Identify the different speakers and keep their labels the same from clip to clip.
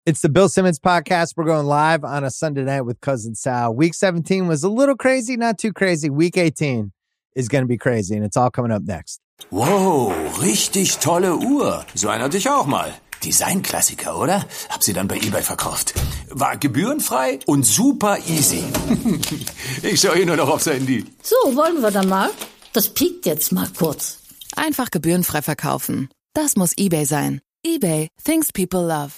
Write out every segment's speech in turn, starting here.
Speaker 1: It's the Bill Simmons podcast. We're going live on a Sunday night with Cousin Sal. Week 17 was a little crazy, not too crazy. Week 18 is going to be crazy, and it's all coming up next.
Speaker 2: Wow, richtig tolle Uhr. So eine hatte ich auch mal. Designklassiker, oder? Hab sie dann bei eBay verkauft. War gebührenfrei und super easy. Ich schaue hier nur noch aufs Handy.
Speaker 3: So, wollen wir dann mal? Das piekt jetzt mal kurz.
Speaker 4: Einfach gebührenfrei verkaufen. Das muss eBay sein. eBay, things people love.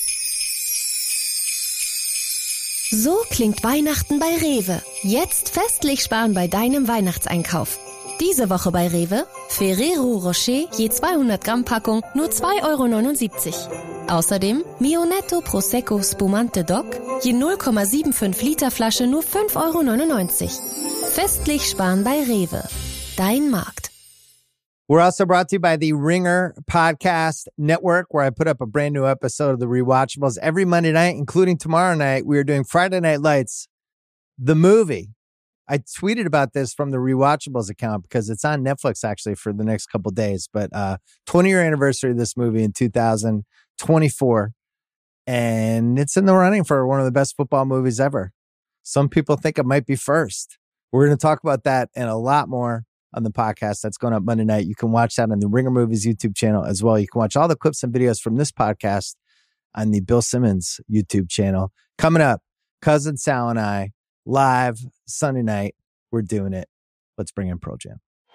Speaker 5: So klingt Weihnachten bei Rewe. Jetzt festlich sparen bei deinem Weihnachtseinkauf. Diese Woche bei Rewe: Ferrero Rocher je 200 Gramm Packung nur 2,79 €. Außerdem Mionetto Prosecco Spumante Doc je 0,75 Liter Flasche nur 5,99 €. Festlich sparen bei Rewe. Dein Markt.
Speaker 1: We're also brought to you by the Ringer Podcast Network, where I put up a brand new episode of The Rewatchables every Monday night, including tomorrow night. We are doing Friday Night Lights, the movie. I tweeted about this from the Rewatchables account because it's on Netflix actually for the next couple days. But 20-year anniversary of this movie in 2024. And it's in the running for one of the best football movies ever. Some people think it might be first. We're going to talk about that and a lot more on the podcast that's going up Monday night. You can watch that on the Ringer Movies YouTube channel as well. You can watch all the clips and videos from this podcast on the Bill Simmons YouTube channel. Coming up, Cousin Sal and I, live Sunday night. We're doing it. Let's bring in Pearl Jam.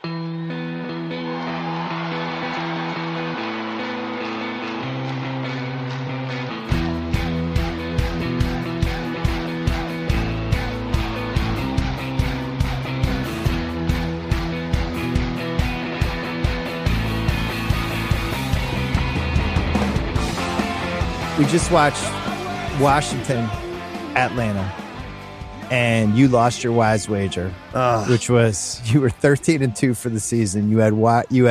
Speaker 1: We just watched Washington, Atlanta, and you lost your wise wager, which was you were 13-2 for the season. You had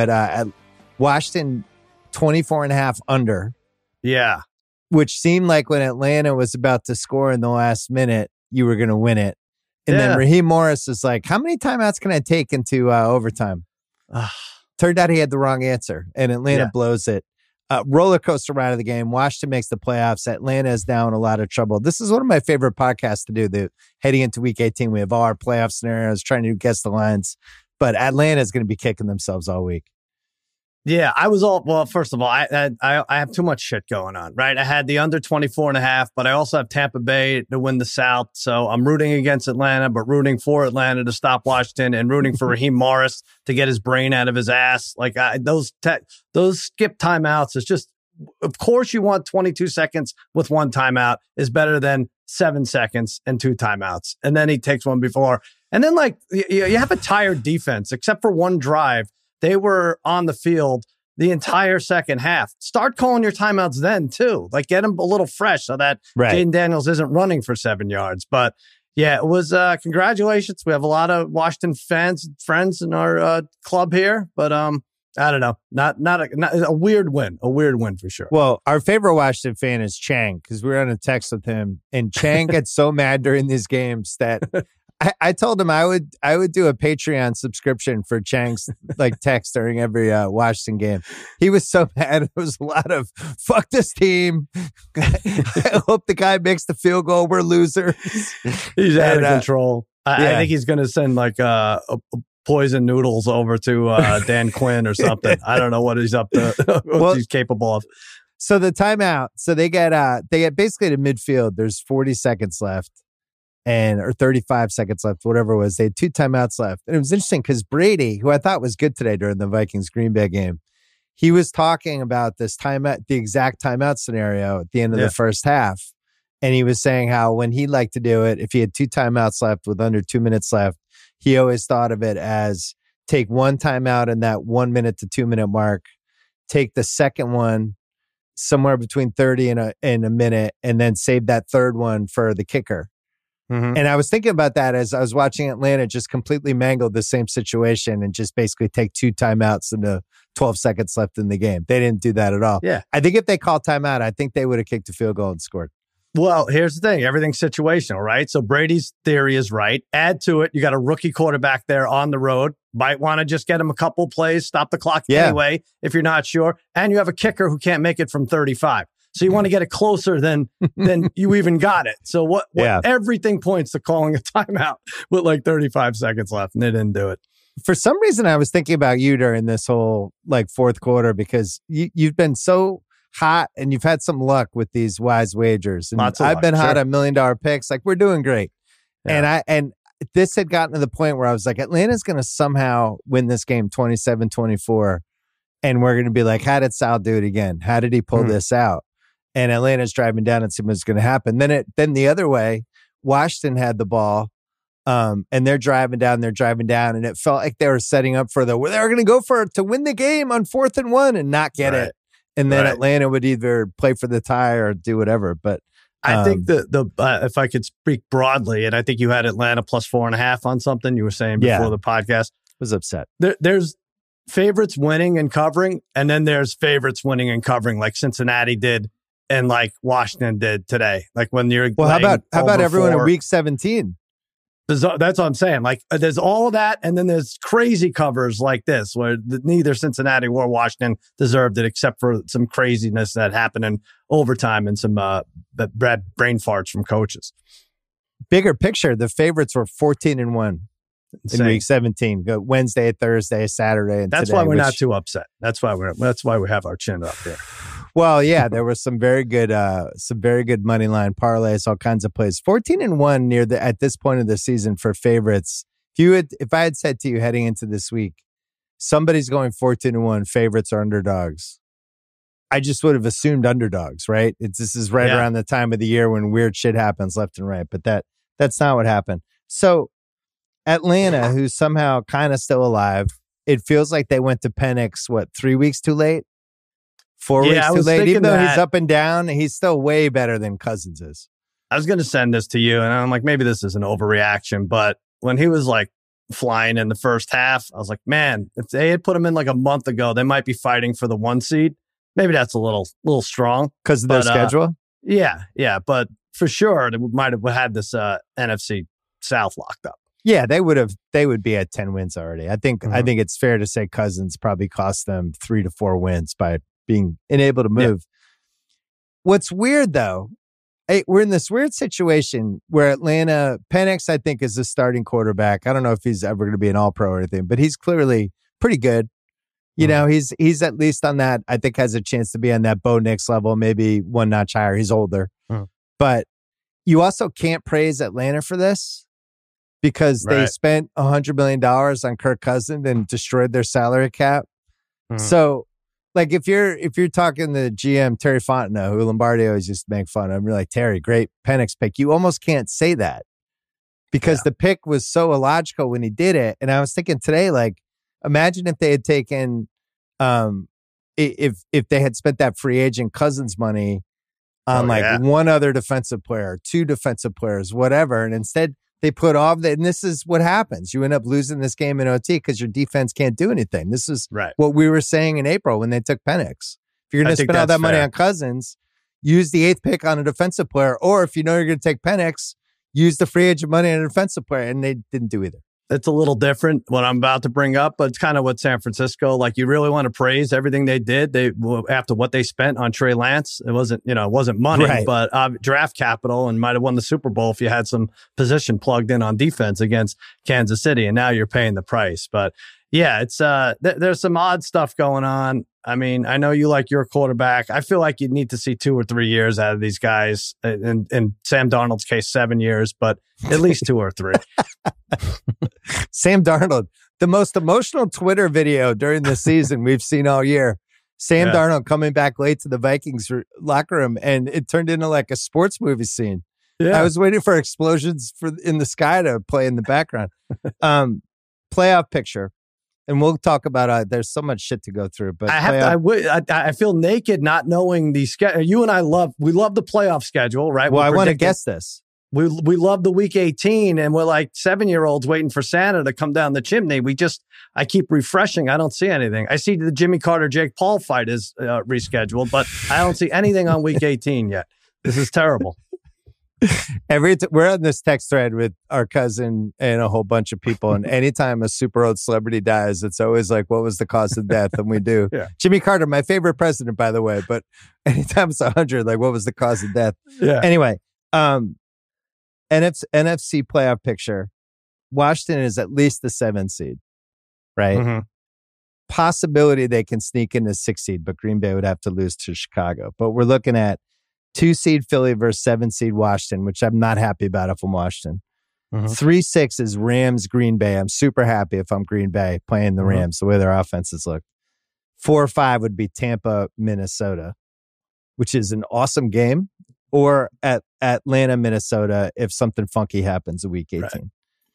Speaker 1: Washington 24.5 under.
Speaker 6: Yeah.
Speaker 1: Which seemed like when Atlanta was about to score in the last minute, you were going to win it. And then Raheem Morris is like, how many timeouts can I take into overtime? Turned out he had the wrong answer, and Atlanta blows it. Roller coaster ride of the game. Washington makes the playoffs. Atlanta is now in a lot of trouble. This is one of my favorite podcasts to do. Heading into week 18, we have all our playoff scenarios, trying to guess the lines. But Atlanta is going to be kicking themselves all week.
Speaker 6: Yeah, first of all, I have too much shit going on, right? I had the under 24.5, but I also have Tampa Bay to win the South. So I'm rooting against Atlanta, but rooting for Atlanta to stop Washington and rooting for Raheem Morris to get his brain out of his ass. Like those skip timeouts is just, of course you want 22 seconds with one timeout is better than 7 seconds and 2 timeouts. And then he takes one before. And then you have a tired defense, except for one drive. They were on the field the entire second half. Start calling your timeouts then, too. Like, get them a little fresh so that Jaden Daniels isn't running for 7 yards. But, yeah, it was congratulations. We have a lot of Washington friends in our club here. But, I don't know. Not a weird win. A weird win for sure.
Speaker 1: Well, our favorite Washington fan is Chang because we were on a text with him. And Chang gets so mad during these games that... I told him I would do a Patreon subscription for Chang's text during every Washington game. He was so mad. It was a lot of fuck this team. I hope the guy makes the field goal. We're losers.
Speaker 6: He's out of control. I think he's going to send poison noodles over to Dan Quinn or something. I don't know what he's up to. What he's capable of.
Speaker 1: So the timeout. So they get basically to midfield. There's 40 seconds left. Or 35 seconds left, whatever it was. They had 2 timeouts left. And it was interesting because Brady, who I thought was good today during the Vikings-Green Bay game, he was talking about this timeout, the exact timeout scenario at the end of the first half. And he was saying how when he liked to do it, if he had 2 timeouts left with under 2 minutes left, he always thought of it as take one timeout in that 1 minute to 2 minute mark, take the second one somewhere between 30 and a minute, and then save that third one for the kicker. Mm-hmm. And I was thinking about that as I was watching Atlanta just completely mangle the same situation and just basically take 2 timeouts in the 12 seconds left in the game. They didn't do that at all.
Speaker 6: Yeah.
Speaker 1: I think if they called timeout, I think they would have kicked a field goal and scored.
Speaker 6: Well, here's the thing. Everything's situational, right? So Brady's theory is right. Add to it, you got a rookie quarterback there on the road. Might want to just get him a couple plays, stop the clock anyway, if you're not sure. And you have a kicker who can't make it from 35. So you want to get it closer than you even got it. So what everything points to calling a timeout with like 35 seconds left, and they didn't do it.
Speaker 1: For some reason, I was thinking about you during this whole like fourth quarter because you've been so hot and you've had some luck with these wise wagers. And I've been hot on $1 million picks. Like, we're doing great. Yeah. And this had gotten to the point where I was like, Atlanta's going to somehow win this game 27-24. And we're going to be like, how did Sal do it again? How did he pull this out? And Atlanta's driving down and seeing what's going to happen. Then the other way, Washington had the ball. And they're driving down, and it felt like they were setting up for they were going to go for it to win the game on 4th and 1 and not get it. And then Atlanta would either play for the tie or do whatever. But
Speaker 6: I think if I could speak broadly, and I think you had Atlanta plus 4.5 on something you were saying before the podcast.
Speaker 1: Was upset.
Speaker 6: There's favorites winning and covering, and then there's favorites winning and covering, like Cincinnati did and like Washington did today. Like when you're
Speaker 1: how about everyone in week 17?
Speaker 6: That's what I'm saying. Like, there's all of that, and then there's crazy covers like this, where neither Cincinnati or Washington deserved it, except for some craziness that happened in overtime and some brain farts from coaches.
Speaker 1: Bigger picture, the favorites were 14-1 in week 17. Go Wednesday, Thursday, Saturday, and
Speaker 6: that's
Speaker 1: today,
Speaker 6: why we're not too upset. That's why we have our chin up there.
Speaker 1: Well, yeah, there was some very good money line parlays, all kinds of plays. 14-1 at this point of the season for favorites. If I had said to you heading into this week, somebody's going 14-1, favorites or underdogs, I just would have assumed underdogs, right? This is right around the time of the year when weird shit happens left and right, but that's not what happened. So Atlanta, who's somehow kind of still alive, it feels like they went to Penix 3 weeks too late. 4 weeks too late. Even though he's up and down, he's still way better than Cousins is.
Speaker 6: I was going to send this to you, and I'm like, maybe this is an overreaction, but when he was like flying in the first half, I was like, man, if they had put him in like a month ago, they might be fighting for the 1 seed. Maybe that's a little strong
Speaker 1: because of their schedule.
Speaker 6: Yeah, but for sure, they might have had this NFC South locked up.
Speaker 1: Yeah, they would be at 10 wins already. I think it's fair to say Cousins probably cost them 3 to 4 wins by being unable to move. Yeah. What's weird though, we're in this weird situation where Atlanta, Penix, I think, is the starting quarterback. I don't know if he's ever going to be an all-pro or anything, but he's clearly pretty good. You know, he's at least on that, I think has a chance to be on that Bo Nix level, maybe one notch higher. He's older. But you also can't praise Atlanta for this because they spent $100 million on Kirk Cousins and destroyed their salary cap. So, like if you're talking to GM Terry Fontenot, who Lombardi always used to make fun of, you're like, Terry, great Penix pick. You almost can't say that because the pick was so illogical when he did it. And I was thinking today, like, imagine if they had taken, if they had spent that free agent Cousins money on one other defensive player, 2 defensive players, whatever, and instead they put off that, and this is what happens. You end up losing this game in OT because your defense can't do anything. This is what we were saying in April when they took Penix. If you're going to spend all that money on Cousins, use the 8th pick on a defensive player, or if you know you're going to take Penix, use the free agent money on a defensive player, and they didn't do either.
Speaker 6: It's a little different what I'm about to bring up, but it's kind of what San Francisco, like, you really want to praise everything they did. After what they spent on Trey Lance, it wasn't money, but draft capital, and might have won the Super Bowl if you had some position plugged in on defense against Kansas City, and now you're paying the price. But yeah, it's there's some odd stuff going on. I mean, I know you like your quarterback. I feel like you need to see 2 or 3 years out of these guys. In Sam Darnold's case, 7 years, but at least 2 or 3.
Speaker 1: Sam Darnold, the most emotional Twitter video during the season we've seen all year. Sam Darnold coming back late to the Vikings locker room, and it turned into like a sports movie scene. Yeah. I was waiting for explosions in the sky to play in the background. Playoff picture. And we'll talk about there's so much shit to go through. But
Speaker 6: I feel naked not knowing the schedule. You and I love the playoff schedule, right?
Speaker 1: Well, I want to guess this.
Speaker 6: We love the week 18, and we're like 7-year-olds waiting for Santa to come down the chimney. I keep refreshing. I don't see anything. I see the Jimmy Carter Jake Paul fight is rescheduled, but I don't see anything on week 18 yet. This is terrible.
Speaker 1: We're on this text thread with our cousin and a whole bunch of people, and anytime a super old celebrity dies, it's always like, what was the cause of death? And we do.
Speaker 6: Yeah.
Speaker 1: Jimmy Carter, my favorite president, by the way, but anytime it's 100, like, what was the cause of death?
Speaker 6: Yeah.
Speaker 1: Anyway, NFC playoff picture, Washington is at least the 7 seed, right?
Speaker 6: Mm-hmm.
Speaker 1: Possibility they can sneak into 6 seed, but Green Bay would have to lose to Chicago. But we're looking at 2 seed Philly versus 7 seed Washington, which I'm not happy about if I'm Washington. 3-6 is Rams Green Bay. I'm super happy if I'm Green Bay playing the Rams, the way their offenses look. 4-5 would be Tampa, Minnesota, which is an awesome game, or at Atlanta, Minnesota, if something funky happens in week 18. Right.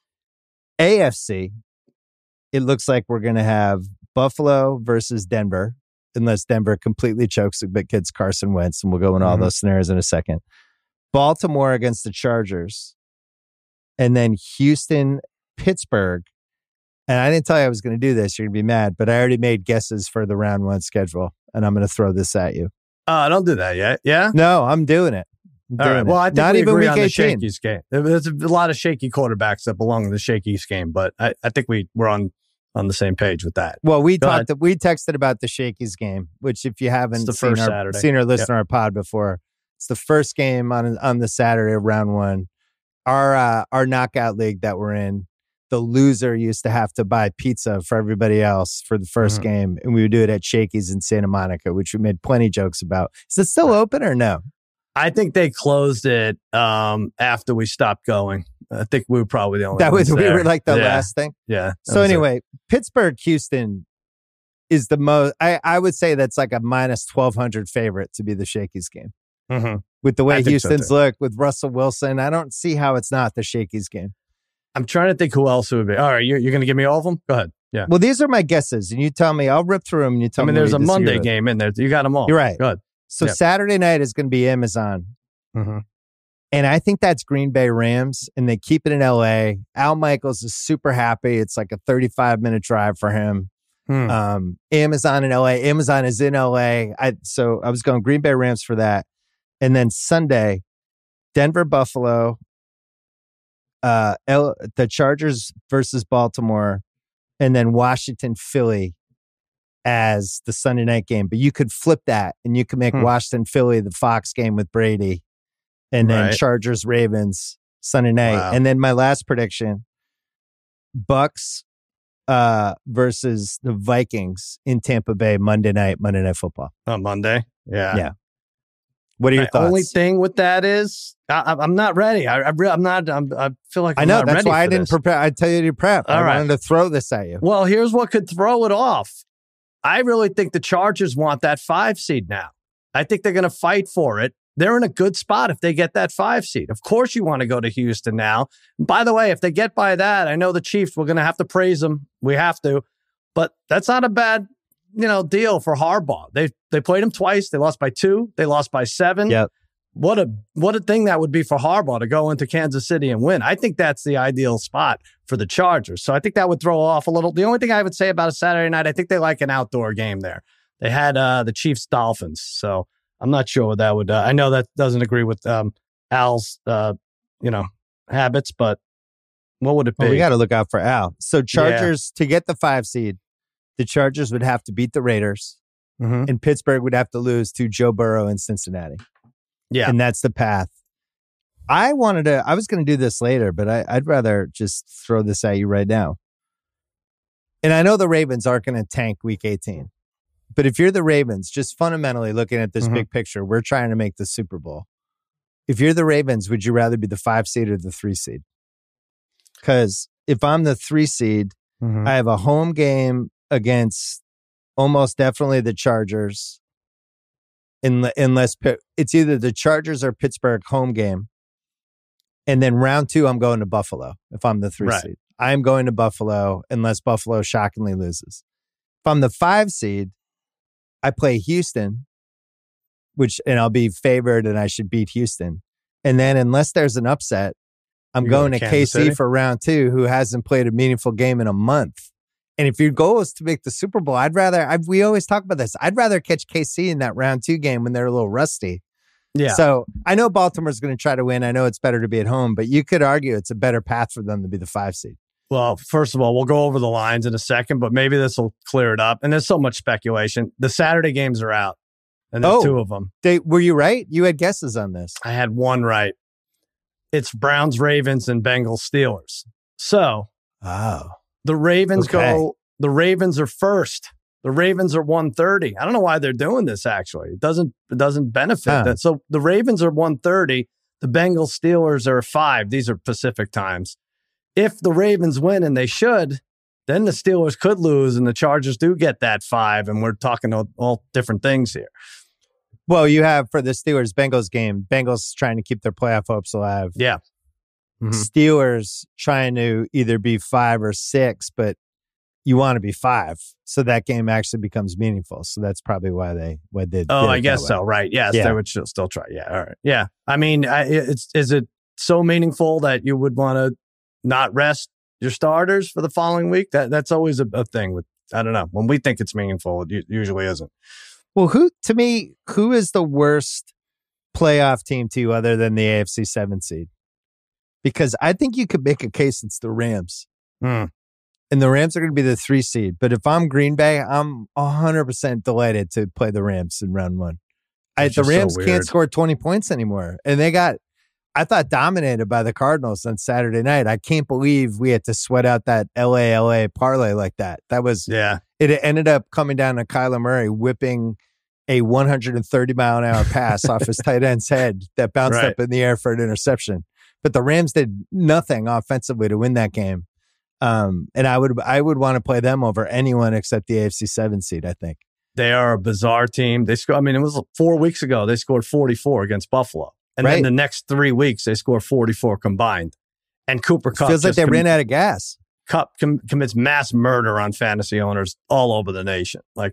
Speaker 1: AFC, it looks like we're going to have Buffalo versus Denver, unless Denver completely chokes but gets Carson Wentz, and we'll go in all those scenarios in a second. Baltimore against the Chargers, and then Houston, Pittsburgh. And I didn't tell you I was going to do this. You're going to be mad, but I already made guesses for the round 1 schedule, and I'm going to throw this at you.
Speaker 6: Don't do that yet. Yeah?
Speaker 1: No, I'm doing it.
Speaker 6: All right. Well, I think not we even agree week on 18. The Shakey's game. There's a lot of shaky quarterbacks that belong in the Shakey's game, but I think we're on the same page with that.
Speaker 1: Well, we texted about the Shakey's game, which if you haven't seen or listened to our pod before, it's the first game on the Saturday of round 1. Our knockout league that we're in, the loser used to have to buy pizza for everybody else for the first game, and we would do it at Shakey's in Santa Monica, which we made plenty of jokes about. Is it still open or no?
Speaker 6: I think they closed it after we stopped going. I think we were probably the only ones
Speaker 1: we
Speaker 6: there.
Speaker 1: were like the last thing.
Speaker 6: Yeah.
Speaker 1: So anyway, Pittsburgh, Houston is the most. I would say that's like a minus 1,200 favorite to be the Shakey's game. With the way Houston's look, with Russell Wilson, I don't see how it's not the Shakey's game.
Speaker 6: I'm trying to think who else it would be. All right, you're going to give me all of them? Go ahead. Yeah.
Speaker 1: Well, these are my guesses, and you tell me. I'll rip through them, and you tell me.
Speaker 6: There's a Monday game in there. You got them all.
Speaker 1: You're right.
Speaker 6: Good.
Speaker 1: So Saturday night is going to be Amazon. And I think that's Green Bay Rams, and they keep it in LA. Al Michaels is super happy. It's like a 35-minute drive for him. Amazon in LA. Amazon is in LA. So I was going Green Bay Rams for that. And then Sunday, Denver, Buffalo, the Chargers versus Baltimore, and then Washington, Philly as the Sunday night game. But you could flip that, and you could make Washington, Philly the Fox game with Brady, and then Chargers, Ravens Sunday night. Wow. And then my last prediction, Bucks versus the Vikings in Tampa Bay Monday Night Football.
Speaker 6: On Monday? Yeah.
Speaker 1: What are your thoughts?
Speaker 6: The only thing with that is I'm not ready. I'm not. I feel like I'm not ready.
Speaker 1: That's why I didn't
Speaker 6: this.
Speaker 1: prepare. I tell you to prep. I wanted to throw this at you.
Speaker 6: Well, here's what could throw it off. I really think the Chargers want that 5 seed now. I think they're going to fight for it. They're in a good spot if they get that 5 seed. Of course, you want to go to Houston now. And by the way, if they get by that, I know the Chiefs. We're going to have to praise them. We have to, but that's not a bad deal for Harbaugh. They played him twice. They lost by 2. They lost by 7.
Speaker 1: Yep.
Speaker 6: What a thing that would be for Harbaugh to go into Kansas City and win. I think that's the ideal spot for the Chargers. So I think that would throw off a little. The only thing I would say about a Saturday night, I think they like an outdoor game there. They had the Chiefs Dolphins. So I'm not sure what that would. I know that doesn't agree with Al's habits, but what would it be?
Speaker 1: Well, we got to look out for Al. So Chargers to get the 5 seed. The Chargers would have to beat the Raiders, and Pittsburgh would have to lose to Joe Burrow in Cincinnati.
Speaker 6: Yeah.
Speaker 1: And that's the path. I was going to do this later, but I'd rather just throw this at you right now. And I know the Ravens aren't going to tank week 18, but if you're the Ravens, just fundamentally looking at this big picture, we're trying to make the Super Bowl. If you're the Ravens, would you rather be the 5 seed or the 3 seed? Because if I'm the 3 seed, I have a home game against almost definitely the Chargers, unless it's either the Chargers or Pittsburgh home game. And then round 2, I'm going to Buffalo if I'm the 3 seed. I'm going to Buffalo unless Buffalo shockingly loses. If I'm the 5 seed, I play Houston, and I'll be favored and I should beat Houston. And then unless there's an upset, I'm going to KC for round 2, who hasn't played a meaningful game in a month. And if your goal is to make the Super Bowl, we always talk about this. I'd rather catch KC in that round 2 game when they're a little rusty
Speaker 6: Yeah.
Speaker 1: So I know Baltimore's going to try to win. I know it's better to be at home, but you could argue it's a better path for them to be the 5 seed.
Speaker 6: Well, first of all, we'll go over the lines in a second, but maybe this will clear it up. And there's so much speculation. The Saturday games are out, and there's 2 of them.
Speaker 1: Were you right? You had guesses on this.
Speaker 6: I had one right. It's Browns, Ravens, and Bengals, Steelers. So the Ravens the Ravens are first. The Ravens are 130. I don't know why they're doing this, actually. It doesn't benefit that. So the Ravens are 130. The Bengals, Steelers are 5. These are Pacific times. If the Ravens win, and they should, then the Steelers could lose, and the Chargers do get that 5, and we're talking all different things here.
Speaker 1: Well, you have for the Steelers-Bengals game, Bengals trying to keep their playoff hopes alive.
Speaker 6: Yeah. Mm-hmm.
Speaker 1: Steelers trying to either be 5 or 6, but you want to be 5, so that game actually becomes meaningful. So that's probably why they did.
Speaker 6: Oh, I guess so. Right? Yes, they would still try. Yeah. All right. Yeah. I mean, is it so meaningful that you would want to not rest your starters for the following week? That's always a thing with. I don't know. When we think it's meaningful, it usually isn't.
Speaker 1: Well, who is the worst playoff team to you other than the AFC 7 seed? Because I think you could make a case it's the Rams. And the Rams are going to be the 3 seed. But if I'm Green Bay, I'm 100% delighted to play the Rams in round 1. The Rams can't score 20 points anymore. And they got, I thought, dominated by the Cardinals on Saturday night. I can't believe we had to sweat out that LA parlay like that. That was, it ended up coming down to Kyler Murray whipping a 130-mile-an-hour pass off his tight end's head that bounced up in the air for an interception. But the Rams did nothing offensively to win that game. And I would want to play them over anyone except the AFC 7 seed, I think.
Speaker 6: They are a bizarre team. They scored, I mean, it was 4 weeks ago, they scored 44 against Buffalo. And then the next 3 weeks, they score 44 combined. And Cooper Kupp
Speaker 1: feels like they ran out of gas.
Speaker 6: Kupp commits mass murder on fantasy owners all over the nation. I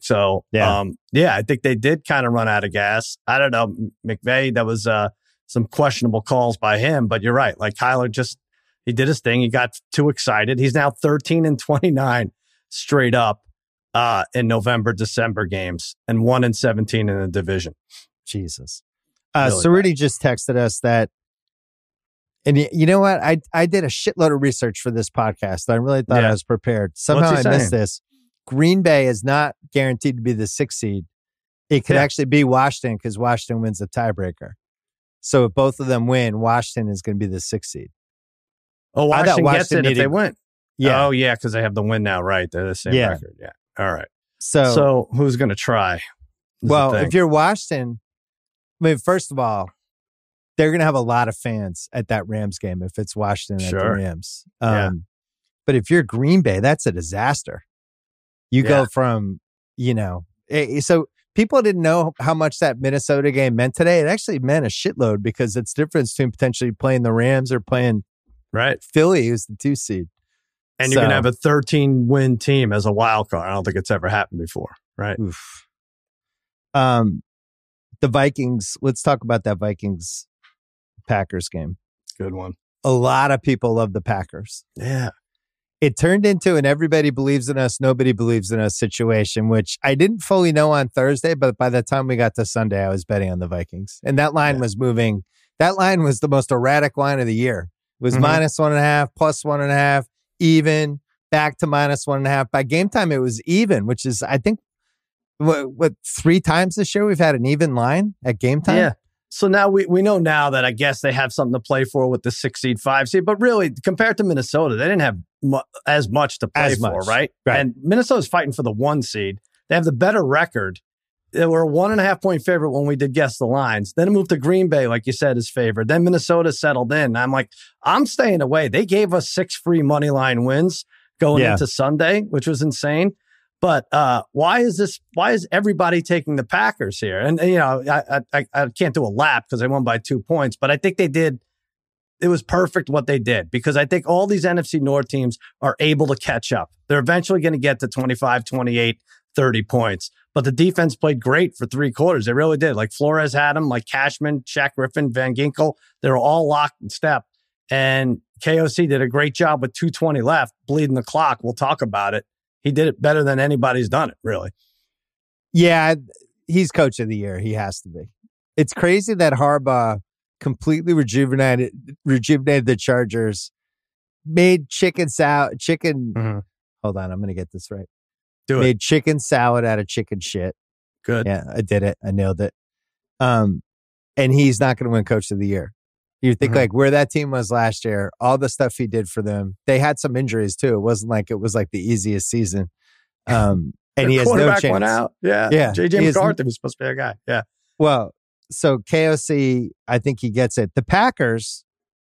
Speaker 6: think they did kind of run out of gas. I don't know, McVay, that was some questionable calls by him, but you're right. Like Kyler he did his thing. He got too excited. He's now 13-29 straight up in November, December games, and 1-17 in the division.
Speaker 1: Jesus. Rudy just texted us that, and you know what? I did a shitload of research for this podcast. I really thought I was prepared. Somehow I missed this. Green Bay is not guaranteed to be the 6th seed. It could actually be Washington because Washington wins the tiebreaker. So if both of them win, Washington is going to be the 6th seed.
Speaker 6: Oh, Washington gets it if they win.
Speaker 1: Yeah.
Speaker 6: Oh, yeah, because they have the win now, right? They're the same record. Yeah. All right.
Speaker 1: So
Speaker 6: who's going to try?
Speaker 1: Well, if you're Washington, I mean, first of all, they're going to have a lot of fans at that Rams game if it's Washington at the Rams. But if you're Green Bay, that's a disaster. You go from, so people didn't know how much that Minnesota game meant today. It actually meant a shitload because it's difference between potentially playing the Rams or playing Philly, who's the 2 seed.
Speaker 6: And you're going to have a 13-win team as a wild card. I don't think it's ever happened before, right?
Speaker 1: Oof. The Vikings, let's talk about that Vikings-Packers game.
Speaker 6: Good one.
Speaker 1: A lot of people love the Packers.
Speaker 6: Yeah.
Speaker 1: It turned into an everybody believes in us, nobody believes in us situation, which I didn't fully know on Thursday, but by the time we got to Sunday, I was betting on the Vikings. And that line was moving. That line was the most erratic line of the year. It was -1.5, +1.5, even, back to -1.5. By game time, it was even, which is, I think, what 3 times this year we've had an even line at game time?
Speaker 6: Yeah. So now we know now that I guess they have something to play for with the 6 seed, 5 seed, but really compared to Minnesota, they didn't have as much to play for, right? And Minnesota's fighting for the 1 seed. They have the better record. They were a 1.5 point favorite when we did guess the lines. Then it moved to Green Bay, like you said, is favored. Then Minnesota settled in. I'm like, I'm staying away. They gave us 6 free money line wins going into Sunday, which was insane. But why is everybody taking the Packers here? And I can't do a lap because they won by 2 points, but I think they did. It was perfect what they did because I think all these NFC North teams are able to catch up. They're eventually going to get to 25, 28, 30 points. But the defense played great for 3 quarters. They really did. Like Flores had them, like Cashman, Shaq Griffin, Van Ginkel. They were all locked in step. And KOC did a great job with 2:20 left, bleeding the clock. We'll talk about it. He did it better than anybody's done it, really.
Speaker 1: Yeah, he's coach of the year. He has to be. It's crazy that Harbaugh completely rejuvenated the Chargers, made chicken. Hold on, I'm going to get this right. Made chicken salad out of chicken shit.
Speaker 6: Good.
Speaker 1: Yeah, I did it. I nailed it. And he's not going to win Coach of the Year. You think like where that team was last year, all the stuff he did for them. They had some injuries too. It wasn't like it was like the easiest season. And he has no chance.
Speaker 6: Went out. Yeah. JJ McCarthy was supposed to be a guy. Yeah.
Speaker 1: Well, so KOC, I think he gets it. The Packers,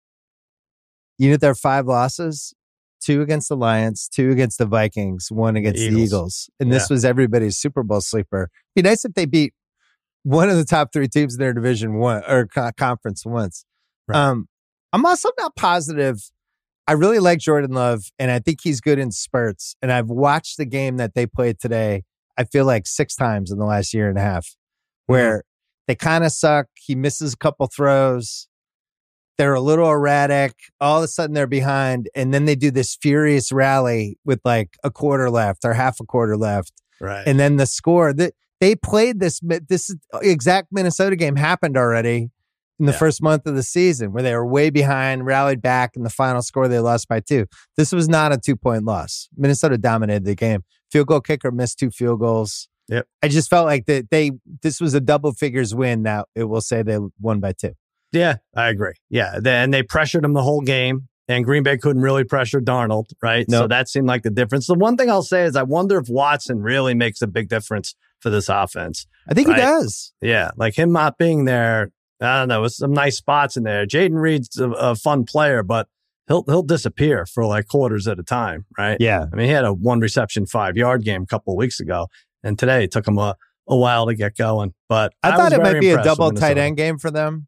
Speaker 1: their 5 losses, 2 against the Lions, 2 against the Vikings, 1 against the Eagles. And this was everybody's Super Bowl sleeper. It'd be nice if they beat one of the top 3 teams in their division conference once. Right. I'm also not positive. I really like Jordan Love, and I think he's good in spurts. And I've watched the game that they played today, I feel like 6 times in the last year and a half, where they kind of suck. He misses a couple throws. They're a little erratic. All of a sudden they're behind. And then they do this furious rally with like a quarter left or half a quarter left.
Speaker 6: Right.
Speaker 1: And then the score that they played this exact Minnesota game happened already in the first month of the season where they were way behind, rallied back, and the final score they lost by 2. This was not a 2-point loss. Minnesota dominated the game. Field goal kicker missed 2 field goals.
Speaker 6: Yep.
Speaker 1: I just felt like this was a double figures win. Now it will say they won by 2.
Speaker 6: Yeah, I agree. Yeah, and they pressured him the whole game, and Green Bay couldn't really pressure Darnold, right? Nope. So that seemed like the difference. The one thing I'll say is I wonder if Watson really makes a big difference for this offense.
Speaker 1: I think he does.
Speaker 6: Yeah, like him not being there, I don't know, with some nice spots in there. Jaden Reed's a fun player, but he'll disappear for like quarters at a time, right?
Speaker 1: Yeah.
Speaker 6: I mean, he had a 1 reception, 5-yard game a couple of weeks ago, and today it took him a while to get going. But
Speaker 1: I thought it might be a double tight end game for them.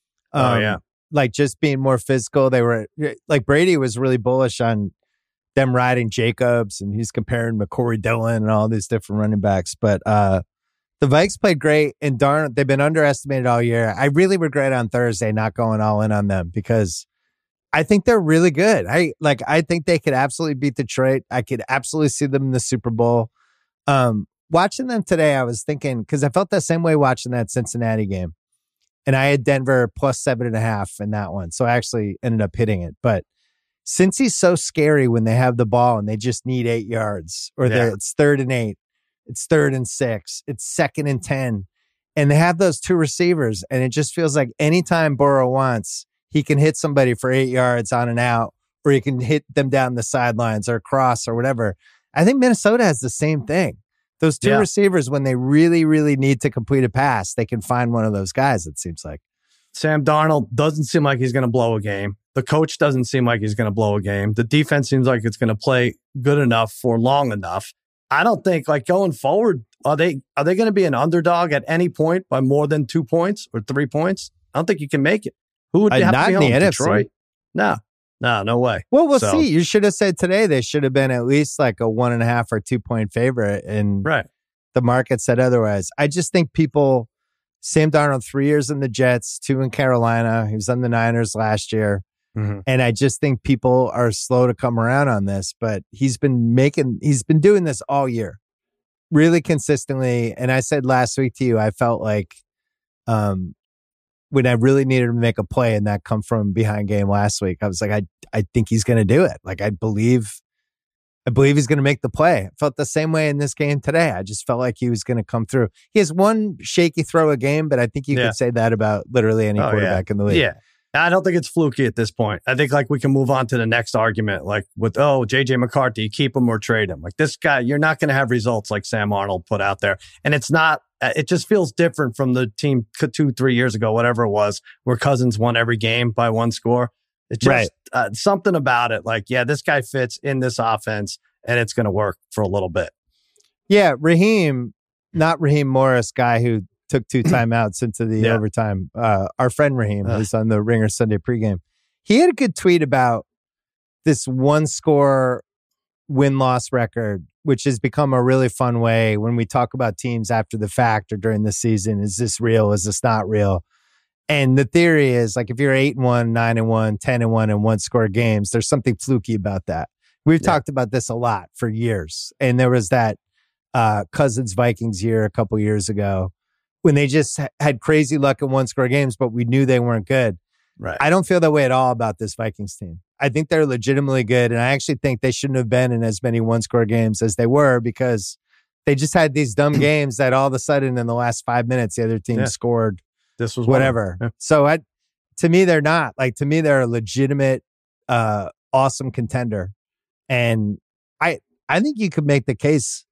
Speaker 1: Like just being more physical. They were like Brady was really bullish on them riding Jacobs, and he's comparing McCory Dillon and all these different running backs. But the Vikes played great, and darn, they've been underestimated all year. I really regret on Thursday not going all in on them because I think they're really good. I think they could absolutely beat Detroit. I could absolutely see them in the Super Bowl. Watching them today, I was thinking, because I felt the same way watching that Cincinnati game. And I had Denver plus 7.5 in that one. So I actually ended up hitting it. But since he's so scary when they have the ball and they just need 8 yards, or it's 3rd and 8, it's 3rd and 6, it's 2nd and 10, and they have those 2 receivers, and it just feels like anytime Burrow wants, he can hit somebody for 8 yards on and out, or he can hit them down the sidelines or cross or whatever. I think Minnesota has the same thing. Those 2 receivers, when they really, really need to complete a pass, they can find one of those guys, it seems like.
Speaker 6: Sam Darnold doesn't seem like he's going to blow a game. The coach doesn't seem like he's going to blow a game. The defense seems like it's going to play good enough for long enough. I don't think, like, going forward, are they going to be an underdog at any point by more than 2 points or 3 points? I don't think you can make it. Who would you have to be home? Detroit? No way.
Speaker 1: Well, we'll see. You should have said today they should have been at least like a 1.5 or 2 point favorite, and the market said otherwise. I just think Sam Darnold, 3 years in the Jets, 2 in Carolina. He was on the Niners last year. And I just think people are slow to come around on this, but he's been doing this all year really consistently. And I said last week to you, I felt like, when I really needed to make a play in that come from behind game last week, I was like, I think he's going to do it. Like, I believe he's going to make the play. I felt the same way in this game today. I just felt like he was going to come through. He has one shaky throw a game, but I think you could say that about literally any quarterback in the league.
Speaker 6: Yeah. I don't think it's fluky at this point. I think like we can move on to the next argument, like with, JJ McCarthy, keep him or trade him. Like this guy, you're not going to have results like Sam Arnold put out there. And it's not, it just feels different from the team 2-3 years ago, whatever it was, where Cousins won every game by 1 score. It's just something about it. Like, this guy fits in this offense and it's going to work for a little bit.
Speaker 1: Yeah. Not Raheem Morris, guy who took 2 timeouts into the overtime. Our friend Raheem, who's on the Ringer Sunday pregame, he had a good tweet about this 1-score win-loss record, which has become a really fun way when we talk about teams after the fact or during the season. Is this real? Is this not real? And the theory is, like, if you're 8-1, 9-1, 10-1 in 1-score games, there's something fluky about that. We've talked about this a lot for years. And there was that Cousins Vikings year a couple years ago when they just had crazy luck in one-score games, but we knew they weren't good.
Speaker 6: Right.
Speaker 1: I don't feel that way at all about this Vikings team. I think they're legitimately good, and I actually think they shouldn't have been in as many one-score games as they were because they just had these dumb games that all of a sudden in the last 5 minutes, the other team scored
Speaker 6: this was
Speaker 1: whatever. Yeah. So to me, they're not. Like, to me, they're a legitimate, awesome contender. And I think you could make the case.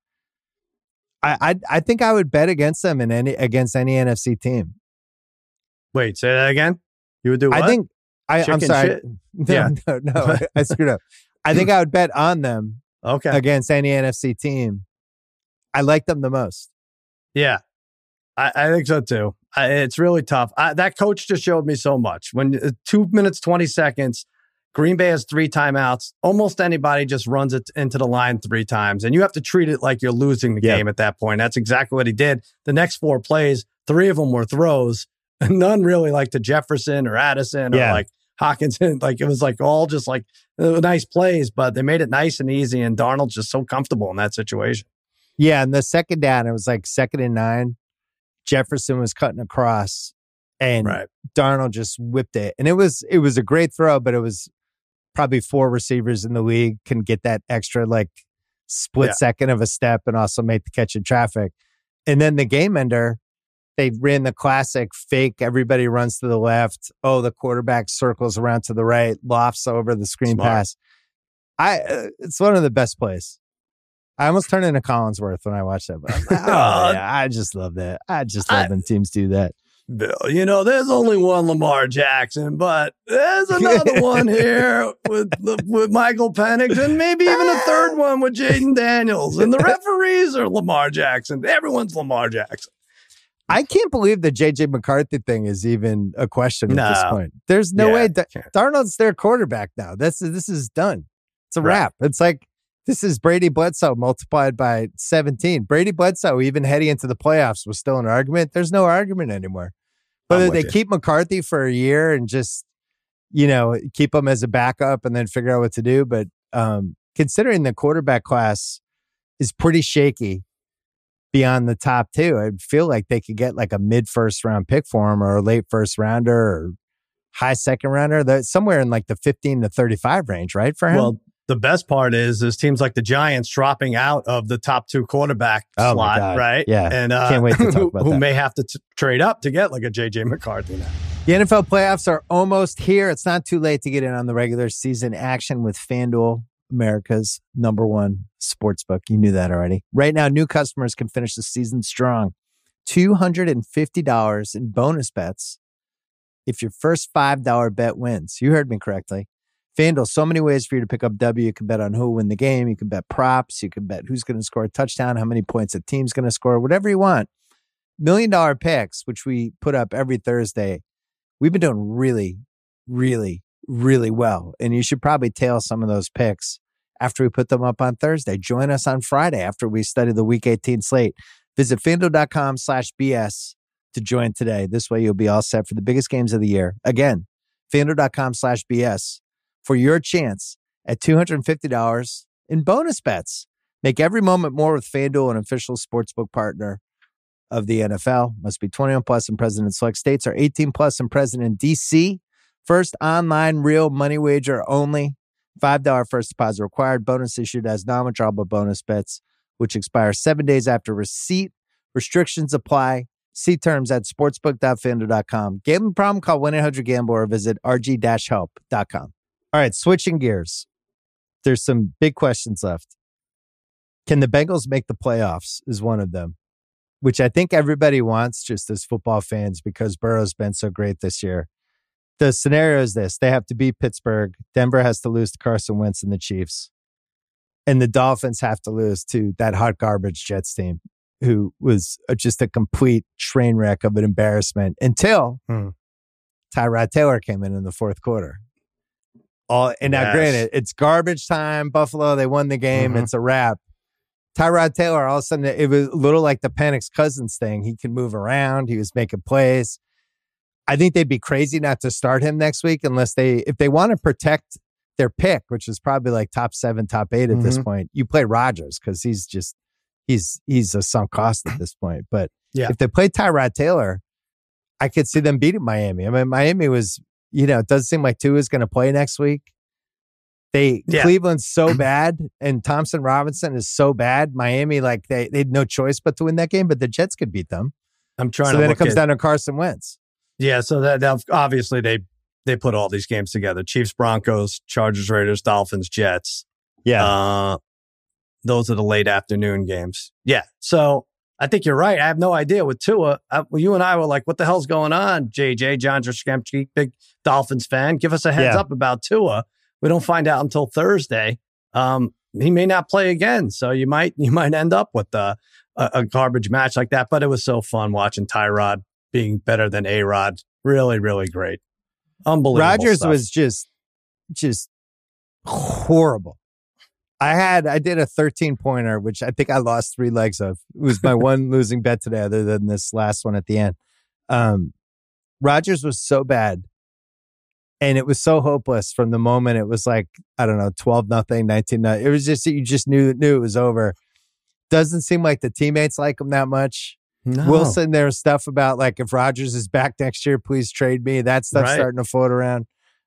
Speaker 1: I think I would bet against them against any NFC team.
Speaker 6: Wait, say that again? You would do what?
Speaker 1: I'm sorry. No, I screwed up. I think I would bet on them against any NFC team. I like them the most.
Speaker 6: Yeah, I think so too. It's really tough. That coach just showed me so much. When 2 minutes, 20 seconds, Green Bay has 3 timeouts. Almost anybody just runs it into the line 3 times. And you have to treat it like you're losing the game at that point. That's exactly what he did. The next 4 plays, 3 of them were throws. And none really like to Jefferson or Addison or like Hawkinson. Like, it was like all just like nice plays, but they made it nice and easy. And Darnold's just so comfortable in that situation.
Speaker 1: Yeah. And the second down, it was like 2nd and 9. Jefferson was cutting across and Darnold just whipped it. And it was a great throw, but it was probably 4 receivers in the league can get that extra like split second of a step and also make the catch in traffic. And then the game ender, they ran the classic fake. Everybody runs to the left. Oh, the quarterback circles around to the right, lofts over the screen pass. It's one of the best plays. I almost turned into Collinsworth when I watched that. But I just love that. I just love when teams do that.
Speaker 6: Bill, there's only one Lamar Jackson, but there's another one here with Michael Penix, and maybe even a third one with Jaden Daniels. And the referees are Lamar Jackson. Everyone's Lamar Jackson.
Speaker 1: I can't believe the J.J. McCarthy thing is even a question at this point. There's no way. Darnold's their quarterback now. This is done. It's a wrap. It's like, this is Brady Bledsoe multiplied by 17. Brady Bledsoe, even heading into the playoffs, was still an argument. There's no argument anymore. Whether they keep McCarthy for a year and just, keep him as a backup and then figure out what to do. But considering the quarterback class is pretty shaky beyond the top 2, I feel like they could get like a mid-first round pick for him or a late first rounder or high second rounder. Somewhere in like the 15 to 35 range, right, for him? Well,
Speaker 6: the best part is teams like the Giants dropping out of the top 2 quarterback slot, right?
Speaker 1: Yeah,
Speaker 6: and
Speaker 1: can't wait to talk about
Speaker 6: who
Speaker 1: that.
Speaker 6: may have to trade up to get like a J.J. McCarthy now.
Speaker 1: The NFL playoffs are almost here. It's not too late to get in on the regular season action with FanDuel, America's #1 sportsbook. You knew that already. Right now, new customers can finish the season strong. $250 in bonus bets if your first $5 bet wins. You heard me correctly. FanDuel, so many ways for you to pick up W. You can bet on who will win the game. You can bet props. You can bet who's going to score a touchdown, how many points a team's going to score, whatever you want. $1 Million Picks, which we put up every Thursday. We've been doing really, really, really well. And you should probably tail some of those picks after we put them up on Thursday. Join us on Friday after we study the Week 18 slate. Visit FanDuel.com/BS to join today. This way you'll be all set for the biggest games of the year. Again, FanDuel.com/BS. for your chance at $250 in bonus bets. Make every moment more with FanDuel, an official sportsbook partner of the NFL. Must be 21 plus and present in select states, or 18 plus and present in D.C. First online real money wager only. $5 first deposit required. Bonus issued as non-withdrawable bonus bets, which expire 7 days after receipt. Restrictions apply. See terms at sportsbook.fanduel.com. Gambling problem? Call 1-800-GAMBLE or visit rg-help.com. All right, switching gears. There's some big questions left. Can the Bengals make the playoffs is one of them, which I think everybody wants just as football fans because Burrow's been so great this year. The scenario is this. They have to beat Pittsburgh. Denver has to lose to Carson Wentz and the Chiefs. And the Dolphins have to lose to that hot garbage Jets team, who was just a complete train wreck of an embarrassment until Tyrod Taylor came in the fourth quarter. Now, granted, it's garbage time. Buffalo, they won the game. It's a wrap. Tyrod Taylor, all of a sudden, it was a little like the Penix Cousins thing. He can move around. He was making plays. I think they'd be crazy not to start him next week if they want to protect their pick, which is probably like top 7, top 8 at this point. You play Rodgers because he's he's a sunk cost at this point. But
Speaker 6: Yeah.
Speaker 1: if they play Tyrod Taylor, I could see them beating Miami. I mean, Miami was, it doesn't seem like Tua is going to play next week. Cleveland's so bad, and Thompson Robinson is so bad. Miami, like they had no choice but to win that game, but the Jets could beat them.
Speaker 6: I'm trying
Speaker 1: so
Speaker 6: to
Speaker 1: then it
Speaker 6: look
Speaker 1: comes
Speaker 6: at,
Speaker 1: down to Carson Wentz.
Speaker 6: Yeah, so that obviously they put all these games together. Chiefs, Broncos, Chargers, Raiders, Dolphins, Jets.
Speaker 1: Yeah.
Speaker 6: Those are the late afternoon games. Yeah. So I think you're right. I have no idea with Tua. You and I were like, what the hell's going on? JJ, John Jastremski, big Dolphins fan. Give us a heads up about Tua. We don't find out until Thursday. He may not play again. So you might end up with a garbage match like that. But it was so fun watching Tyrod being better than A-Rod. Really, really great. Unbelievable.
Speaker 1: Rodgers
Speaker 6: stuff.
Speaker 1: was just horrible. I did a 13-pointer, which I think I lost 3 legs of. It was my one losing bet today, other than this last one at the end. Rodgers was so bad, and it was so hopeless from the moment it was like, I don't know, 12-0, 19-0. It was just, you just knew it was over. Doesn't seem like the teammates like him that much.
Speaker 6: No.
Speaker 1: Wilson, there was stuff about like, if Rodgers is back next year, please trade me. That stuff's starting to float around.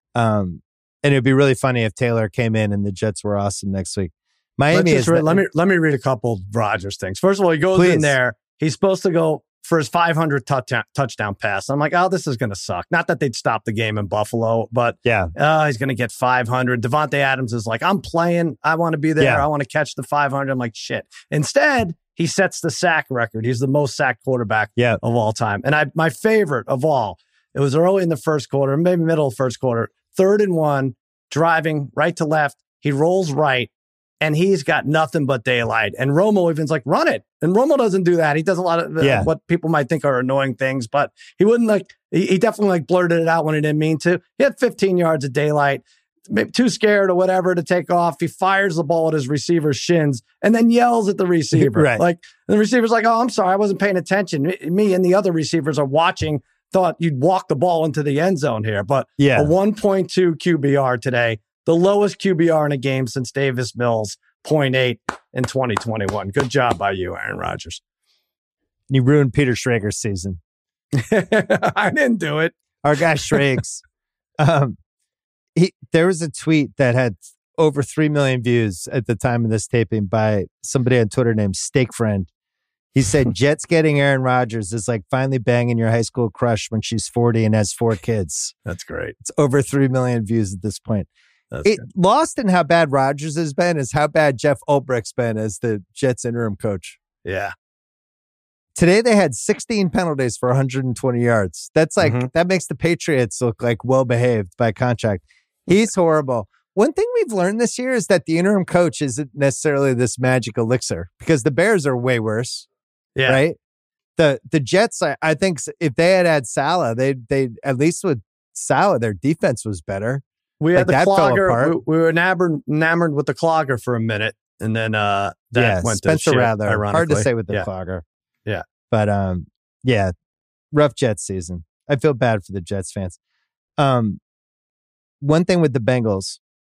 Speaker 1: And it'd be really funny if Taylor came in and the Jets were awesome next week. Miami is.
Speaker 6: Let me read a couple of Rodgers things. First of all, he goes in there. He's supposed to go for his 500 touchdown pass. I'm like, oh, this is going to suck. Not that they'd stop the game in Buffalo, but he's going to get 500. Devontae Adams is like, I'm playing. I want to be there. I want to catch the 500. I'm like, shit. Instead, he sets the sack record. He's the most sacked quarterback of all time. And my favorite of all, it was early in the first quarter, maybe middle of the first quarter, 3rd and 1, driving right to left. He rolls right, and he's got nothing but daylight. And Romo even's like, run it. And Romo doesn't do that. He does a lot of what people might think are annoying things, but he wouldn't he definitely blurted it out when he didn't mean to. He had 15 yards of daylight, maybe too scared or whatever to take off. He fires the ball at his receiver's shins and then yells at the receiver.
Speaker 1: Right.
Speaker 6: Like, and the receiver's like, oh, I'm sorry, I wasn't paying attention. Me and the other receivers are watching, thought you'd walk the ball into the end zone here. But a 1.2 QBR today, the lowest QBR in a game since Davis Mills, 0.8 in 2021. Good job by you, Aaron Rodgers.
Speaker 1: You ruined Peter Schrager's season.
Speaker 6: I didn't do it.
Speaker 1: Our guy Schrags. There was a tweet that had over 3 million views at the time of this taping by somebody on Twitter named Steak Friend. He said, Jets getting Aaron Rodgers is like finally banging your high school crush when she's 40 and has 4 kids.
Speaker 6: That's great.
Speaker 1: It's over 3 million views at this point. Lost in how bad Rodgers has been is how bad Jeff Ulbricht's been as the Jets interim coach.
Speaker 6: Yeah.
Speaker 1: Today they had 16 penalties for 120 yards. That's like, that makes the Patriots look like well-behaved by contract. He's horrible. One thing we've learned this year is that the interim coach isn't necessarily this magic elixir, because the Bears are way worse.
Speaker 6: Yeah.
Speaker 1: Right. The Jets, I think if they had Salah, they at least with Salah, their defense was better.
Speaker 6: We had the clogger. We were enamored with the clogger for a minute, and then that went
Speaker 1: Spencer
Speaker 6: to shit,
Speaker 1: Rattler.
Speaker 6: ironically.
Speaker 1: Hard to say with the clogger.
Speaker 6: Yeah.
Speaker 1: But rough Jets season. I feel bad for the Jets fans. One thing with the Bengals,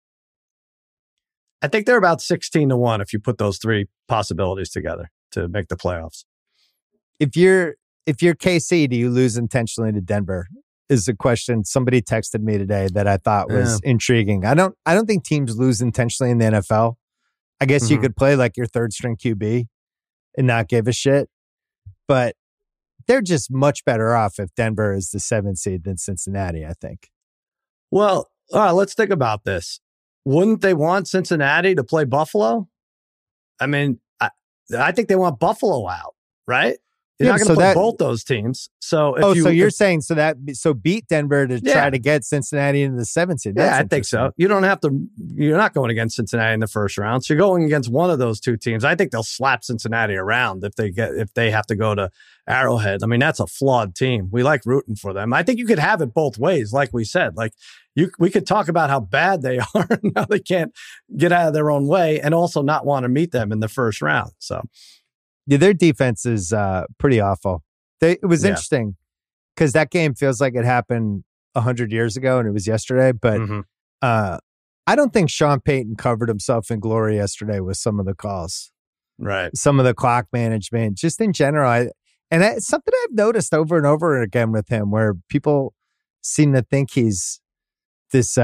Speaker 6: I think they're about 16-1 if you put those 3 possibilities together to make the playoffs.
Speaker 1: If you're KC, do you lose intentionally to Denver? Is a question somebody texted me today that I thought was intriguing. I don't think teams lose intentionally in the NFL. I guess you could play like your 3rd string QB and not give a shit, but they're just much better off if Denver is the 7th seed than Cincinnati, I think.
Speaker 6: Well, let's think about this. Wouldn't they want Cincinnati to play Buffalo? I mean, I think they want Buffalo out, right? You're not going to play both those teams. So,
Speaker 1: you're saying beat Denver to try to get Cincinnati into the 7th seed.
Speaker 6: I think so. You don't have to. You're not going against Cincinnati in the first round. So you're going against one of those 2 teams. I think they'll slap Cincinnati around if they have to go to Arrowhead. I mean, that's a flawed team. We like rooting for them. I think you could have it both ways, like we said. Like we could talk about how bad they are and how they can't get out of their own way, and also not want to meet them in the first round. So.
Speaker 1: Yeah, their defense is pretty awful. It was interesting because that game feels like it happened 100 years ago and it was yesterday. But I don't think Sean Payton covered himself in glory yesterday with some of the calls.
Speaker 6: Right.
Speaker 1: Some of the clock management, just in general. It's something I've noticed over and over again with him, where people seem to think he's this,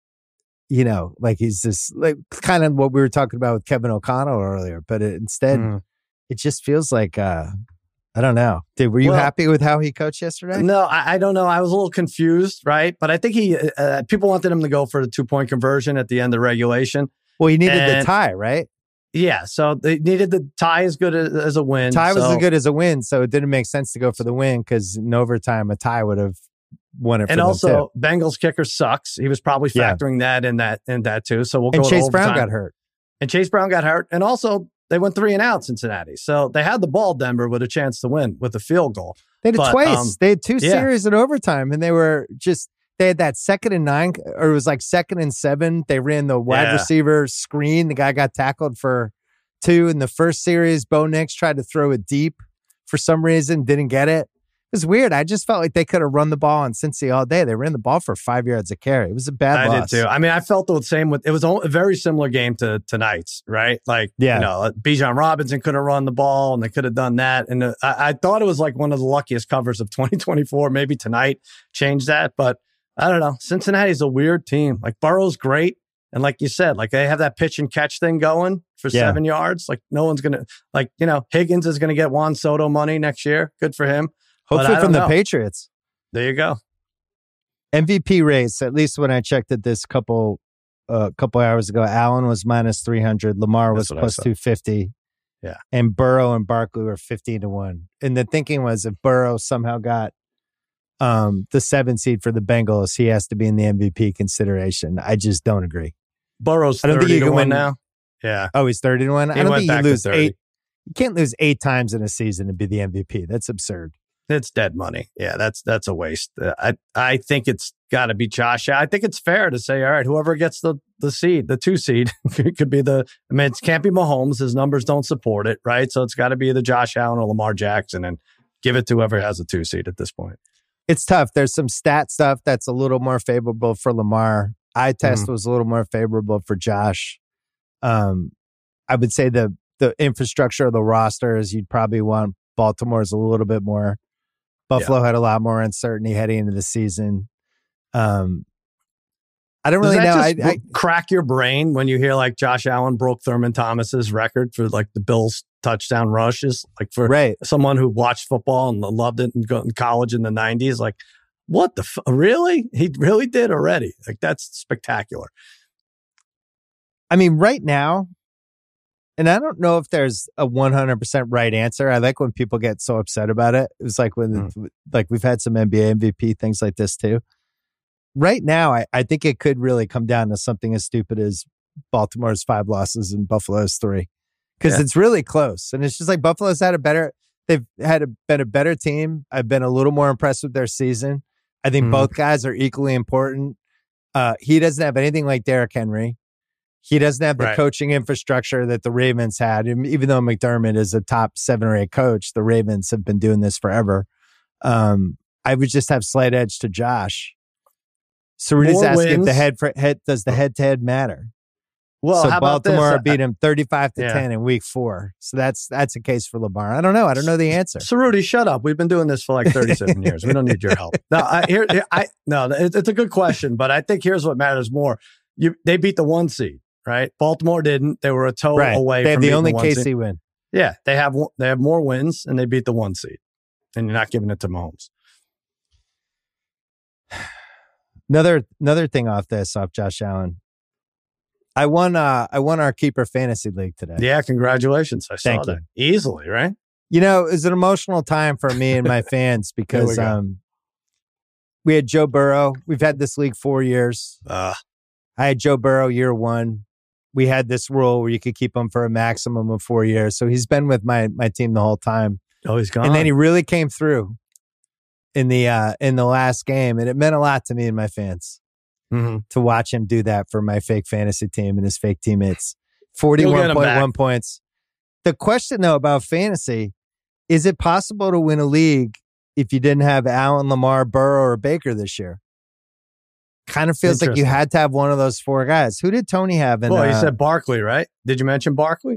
Speaker 1: like he's this, like kind of what we were talking about with Kevin O'Connell earlier. But instead, it just feels like, I don't know. Were you happy with how he coached yesterday?
Speaker 6: No, I don't know. I was a little confused, right? But I think people wanted him to go for the 2-point conversion at the end of regulation.
Speaker 1: Well, he needed the tie, right?
Speaker 6: Yeah, so they needed the tie as good as a win.
Speaker 1: Tie was as good as a win, so it didn't make sense to go for the win because in overtime a tie would have won it.
Speaker 6: And also, Bengals kicker sucks. He was probably factoring that in that too. So we'll go.
Speaker 1: And Chase
Speaker 6: Brown
Speaker 1: got hurt.
Speaker 6: And also they went 3-and-out Cincinnati. So they had the ball, Denver, with a chance to win with a field goal.
Speaker 1: They did twice. They had 2 series in overtime, and they had that 2nd and 9, or it was like 2nd and 7. They ran the wide receiver screen. The guy got tackled for 2 in the first series. Bo Nix tried to throw it deep for some reason, didn't get it. It was weird. I just felt like they could have run the ball on Cincy all day. They ran the ball for 5 yards a carry. It was a bad loss.
Speaker 6: I did too. I mean, I felt the same it was a very similar game to tonight's, right? Like, Bijan Robinson couldn't run the ball and they could have done that. And I thought it was like one of the luckiest covers of 2024. Maybe tonight changed that. But I don't know. Cincinnati's a weird team. Like, Burrow's great. And like you said, like they have that pitch and catch thing going for 7 yards. Like no one's going to, Higgins is going to get Juan Soto money next year. Good for him.
Speaker 1: Hopefully from the Patriots.
Speaker 6: There you go.
Speaker 1: MVP race, at least when I checked it this couple hours ago, Allen was minus 300. Lamar was plus 250.
Speaker 6: Yeah.
Speaker 1: And Burrow and Barkley were 15-1. And the thinking was if Burrow somehow got the 7 seed for the Bengals, he has to be in the MVP consideration. I just don't agree.
Speaker 6: Burrow's 30-1 now. Yeah.
Speaker 1: Oh, he's 30-1? I don't think you lose
Speaker 6: 8.
Speaker 1: You can't lose 8 times in a season to be the MVP. That's absurd.
Speaker 6: It's dead money. Yeah, that's a waste. I think it's got to be Josh. I think it's fair to say, all right, whoever gets the seed, the 2 seed, it could be it can't be Mahomes. His numbers don't support it, right? So it's got to be the Josh Allen or Lamar Jackson, and give it to whoever has a 2 seed at this point.
Speaker 1: It's tough. There's some stat stuff that's a little more favorable for Lamar. Eye test was a little more favorable for Josh. I would say the infrastructure of the roster is you'd probably want Baltimore's a little bit more. Buffalo had a lot more uncertainty heading into the season. I don't really know. I
Speaker 6: crack your brain when you hear like Josh Allen broke Thurman Thomas's record for like the Bills touchdown rushes, like for someone who watched football and loved it and got in college in the 90s. Like, what the really? He really did already. Like, that's spectacular.
Speaker 1: I mean, right now, and I don't know if there's a 100% right answer. I like when people get so upset about it. It was like when, like we've had some NBA MVP things like this too. Right now, I think it could really come down to something as stupid as Baltimore's 5 losses and Buffalo's 3, because it's really close. And it's just like Buffalo's been a better team. I've been a little more impressed with their season. I think both guys are equally important. He doesn't have anything like Derrick Henry. He doesn't have the coaching infrastructure that the Ravens had. Even though McDermott is a top 7 or 8 coach, the Ravens have been doing this forever. I would just have slight edge to Josh. Ceruta's asking if does the head-to-head matter?
Speaker 6: Well,
Speaker 1: so
Speaker 6: how about
Speaker 1: Baltimore beat him 35-10 in week 4. So that's a case for Lamar. I don't know. I don't know the answer.
Speaker 6: Ceruti, shut up. We've been doing this for like 37 years. We don't need your help. It's a good question, but I think here's what matters more. They beat the 1 seed, right? Baltimore didn't. They were a toe away.
Speaker 1: They have
Speaker 6: from
Speaker 1: the only KC
Speaker 6: seed.
Speaker 1: win.
Speaker 6: Yeah, they have more wins, and they beat the 1 seed, and you're not giving it to Mahomes.
Speaker 1: Another thing off Josh Allen. I won our keeper fantasy league today.
Speaker 6: Yeah, congratulations. I saw that. Easily, right?
Speaker 1: You know, it was an emotional time for me and my fans because we had Joe Burrow. We've had this league 4 years. I had Joe Burrow year 1. We had this rule where you could keep him for a maximum of 4 years. So he's been with my team the whole time.
Speaker 6: Oh, he's gone.
Speaker 1: And then he really came through in the last game, and it meant a lot to me and my fans to watch him do that for my fake fantasy team and his fake teammates. 41.1 points. The question though about fantasy, is it possible to win a league if you didn't have Allen, Lamar, Burrow, or Baker this year? Kind of feels like you had to have one of those 4 guys. Who did Tony have?
Speaker 6: Well, you said Barkley, right? Did you mention Barkley?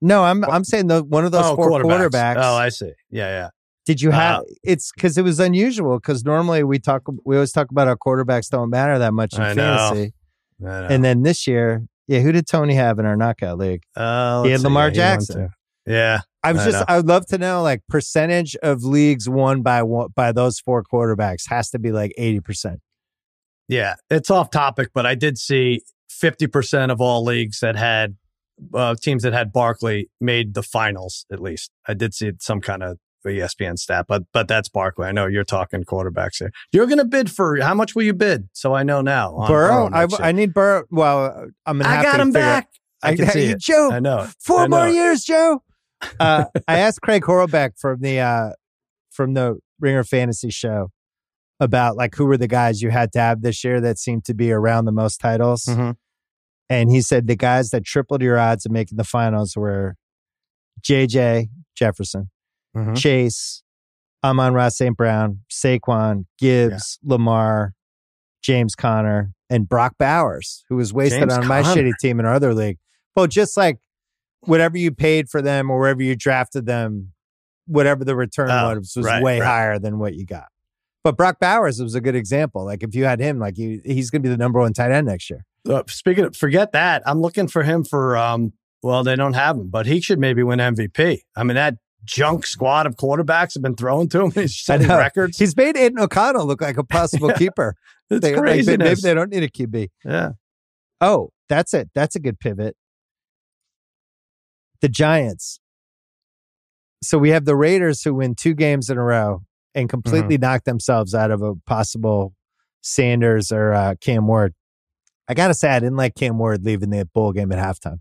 Speaker 1: No, I'm saying one of those four quarterbacks.
Speaker 6: Oh, I see. Yeah.
Speaker 1: Did you have? It's because it was unusual. Because normally we always talk about our quarterbacks don't matter that much in fantasy.
Speaker 6: I know.
Speaker 1: And then this year, who did Tony have in our knockout league? He had Lamar Jackson.
Speaker 6: Yeah,
Speaker 1: I would love to know like percentage of leagues won by those four quarterbacks has to be like 80%.
Speaker 6: Yeah, it's off topic, but I did see 50% of all leagues that had teams that had Barkley made the finals. At least I did see some kind of ESPN stat, but that's Barkley. I know you're talking quarterbacks here. You're going to bid for how much will you bid? So I know now.
Speaker 1: Burrow. I need Burrow. Well, I'm gonna. I
Speaker 6: got him back. I can see it.
Speaker 1: Joe.
Speaker 6: I know.
Speaker 1: 4 more years, Joe. I asked Craig Horlbeck from the Ringer Fantasy Show about like who were the guys you had to have this year that seemed to be around the most titles,
Speaker 6: mm-hmm.
Speaker 1: and he said the guys that tripled your odds of making the finals were J.J. Jefferson.
Speaker 6: Mm-hmm.
Speaker 1: Chase, Amon-Ra St. Brown, Saquon, Gibbs, Lamar, James Conner, and Brock Bowers, who was wasted on my shitty team in our other league. Well, just like whatever you paid for them or wherever you drafted them, whatever the return was way higher than what you got. But Brock Bowers was a good example. Like if you had him, like he's going to be the number one tight end next year.
Speaker 6: Speaking of, forget that. I'm looking for him for, they don't have him, but he should maybe win MVP. I mean, that junk squad of quarterbacks have been thrown to him. He's setting records.
Speaker 1: He's made Aiden O'Connell look like a possible keeper.
Speaker 6: It's craziness.
Speaker 1: Maybe they don't need a QB.
Speaker 6: Yeah.
Speaker 1: Oh, that's it. That's a good pivot. The Giants. So we have the Raiders who win 2 games in a row and completely knock themselves out of a possible Sanders or Cam Ward. I got to say, I didn't like Cam Ward leaving the bowl game at halftime.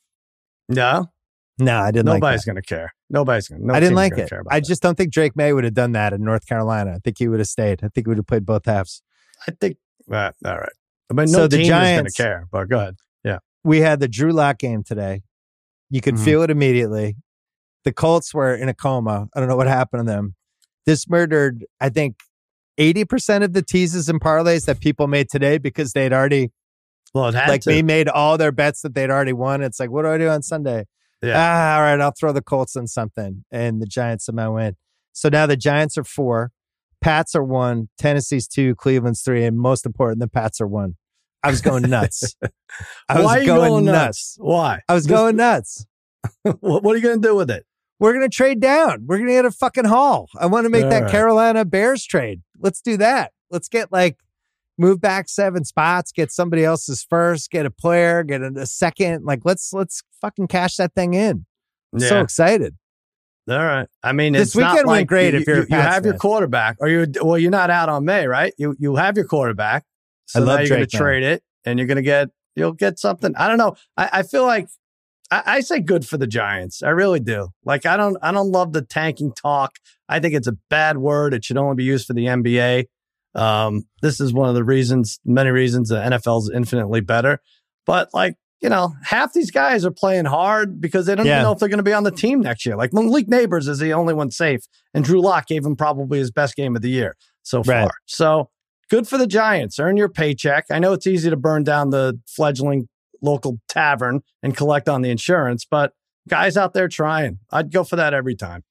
Speaker 6: No?
Speaker 1: No, I didn't like that.
Speaker 6: Nobody's going to care.
Speaker 1: I didn't like it. I just don't think Drake May would have done that in North Carolina. I think he would have stayed. I think he would have played both halves.
Speaker 6: I think, all right. But no team is going to care, but go ahead. Yeah.
Speaker 1: We had the Drew Lock game today. You could feel it immediately. The Colts were in a coma. I don't know what happened to them. This murdered, I think, 80% of the teases and parlays that people made today because they'd already, they made all their bets that they'd already won. It's like, what do I do on Sunday?
Speaker 6: Yeah.
Speaker 1: All right, I'll throw the Colts on something. And the Giants somehow win. So now the Giants are 4. Pats are 1. Tennessee's 2. Cleveland's 3. And most important, the Pats are 1. I was going nuts.
Speaker 6: Why are you going nuts? Why?
Speaker 1: I was going nuts.
Speaker 6: What are you going to do with it?
Speaker 1: We're going to trade down. We're going to get a fucking haul. I want to make that Carolina Bears trade. Let's do that. Let's get move back 7 spots, get somebody else's first, get a player, get a second. Let's fucking cash that thing in. I'm so excited.
Speaker 6: All right. I mean,
Speaker 1: this weekend went great. If you
Speaker 6: have your quarterback, or you're not out on May, right? You have your quarterback. So now you're going to trade it, and you'll get something. I don't know. I feel like I say good for the Giants. I really do. I don't love the tanking talk. I think it's a bad word. It should only be used for the NBA. This is one of the many reasons the NFL is infinitely better. But half these guys are playing hard because they don't even know if they're going to be on the team next year. Like Malik Neighbors is the only one safe, and Drew Lock gave him probably his best game of the year so far. Right. So good for the Giants. Earn your paycheck. I know it's easy to burn down the fledgling local tavern and collect on the insurance, but guys out there trying. I'd go for that every time.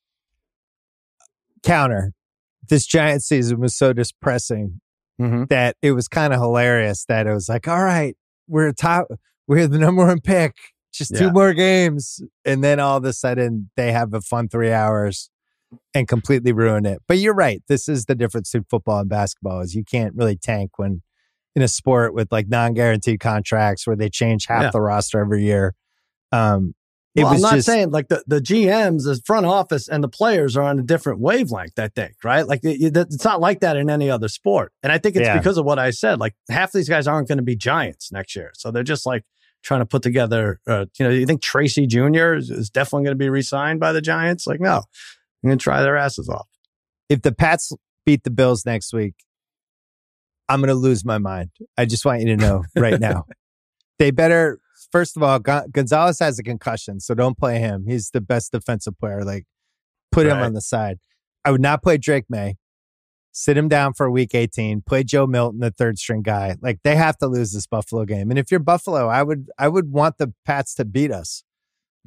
Speaker 1: Counter. This Giants season was so depressing that it was kind of hilarious that it was like, all right, we're the number 1 pick, just 2 more games. And then all of a sudden they have a fun 3 hours and completely ruin it. But you're right. This is the difference between football and basketball is you can't really tank when in a sport with non-guaranteed contracts where they change half the roster every year. I'm not saying the GMs, the front office, and the players are on a different wavelength, I think, right? It's not like that in any other sport. And I think it's because of what I said. Half these guys aren't going to be Giants next year. So they're just trying to put together, you think Tracy Jr. is definitely going to be re-signed by the Giants? No, I'm going to try their asses off. If the Pats beat the Bills next week, I'm going to lose my mind. I just want you to know right now. They better, first of all, Gonzalez has a concussion, so don't play him. He's the best defensive player. Put him on the side. I would not play Drake May. Sit him down for week 18. Play Joe Milton, the 3rd string guy. They have to lose this Buffalo game. And if you're Buffalo, I would want the Pats to beat us. I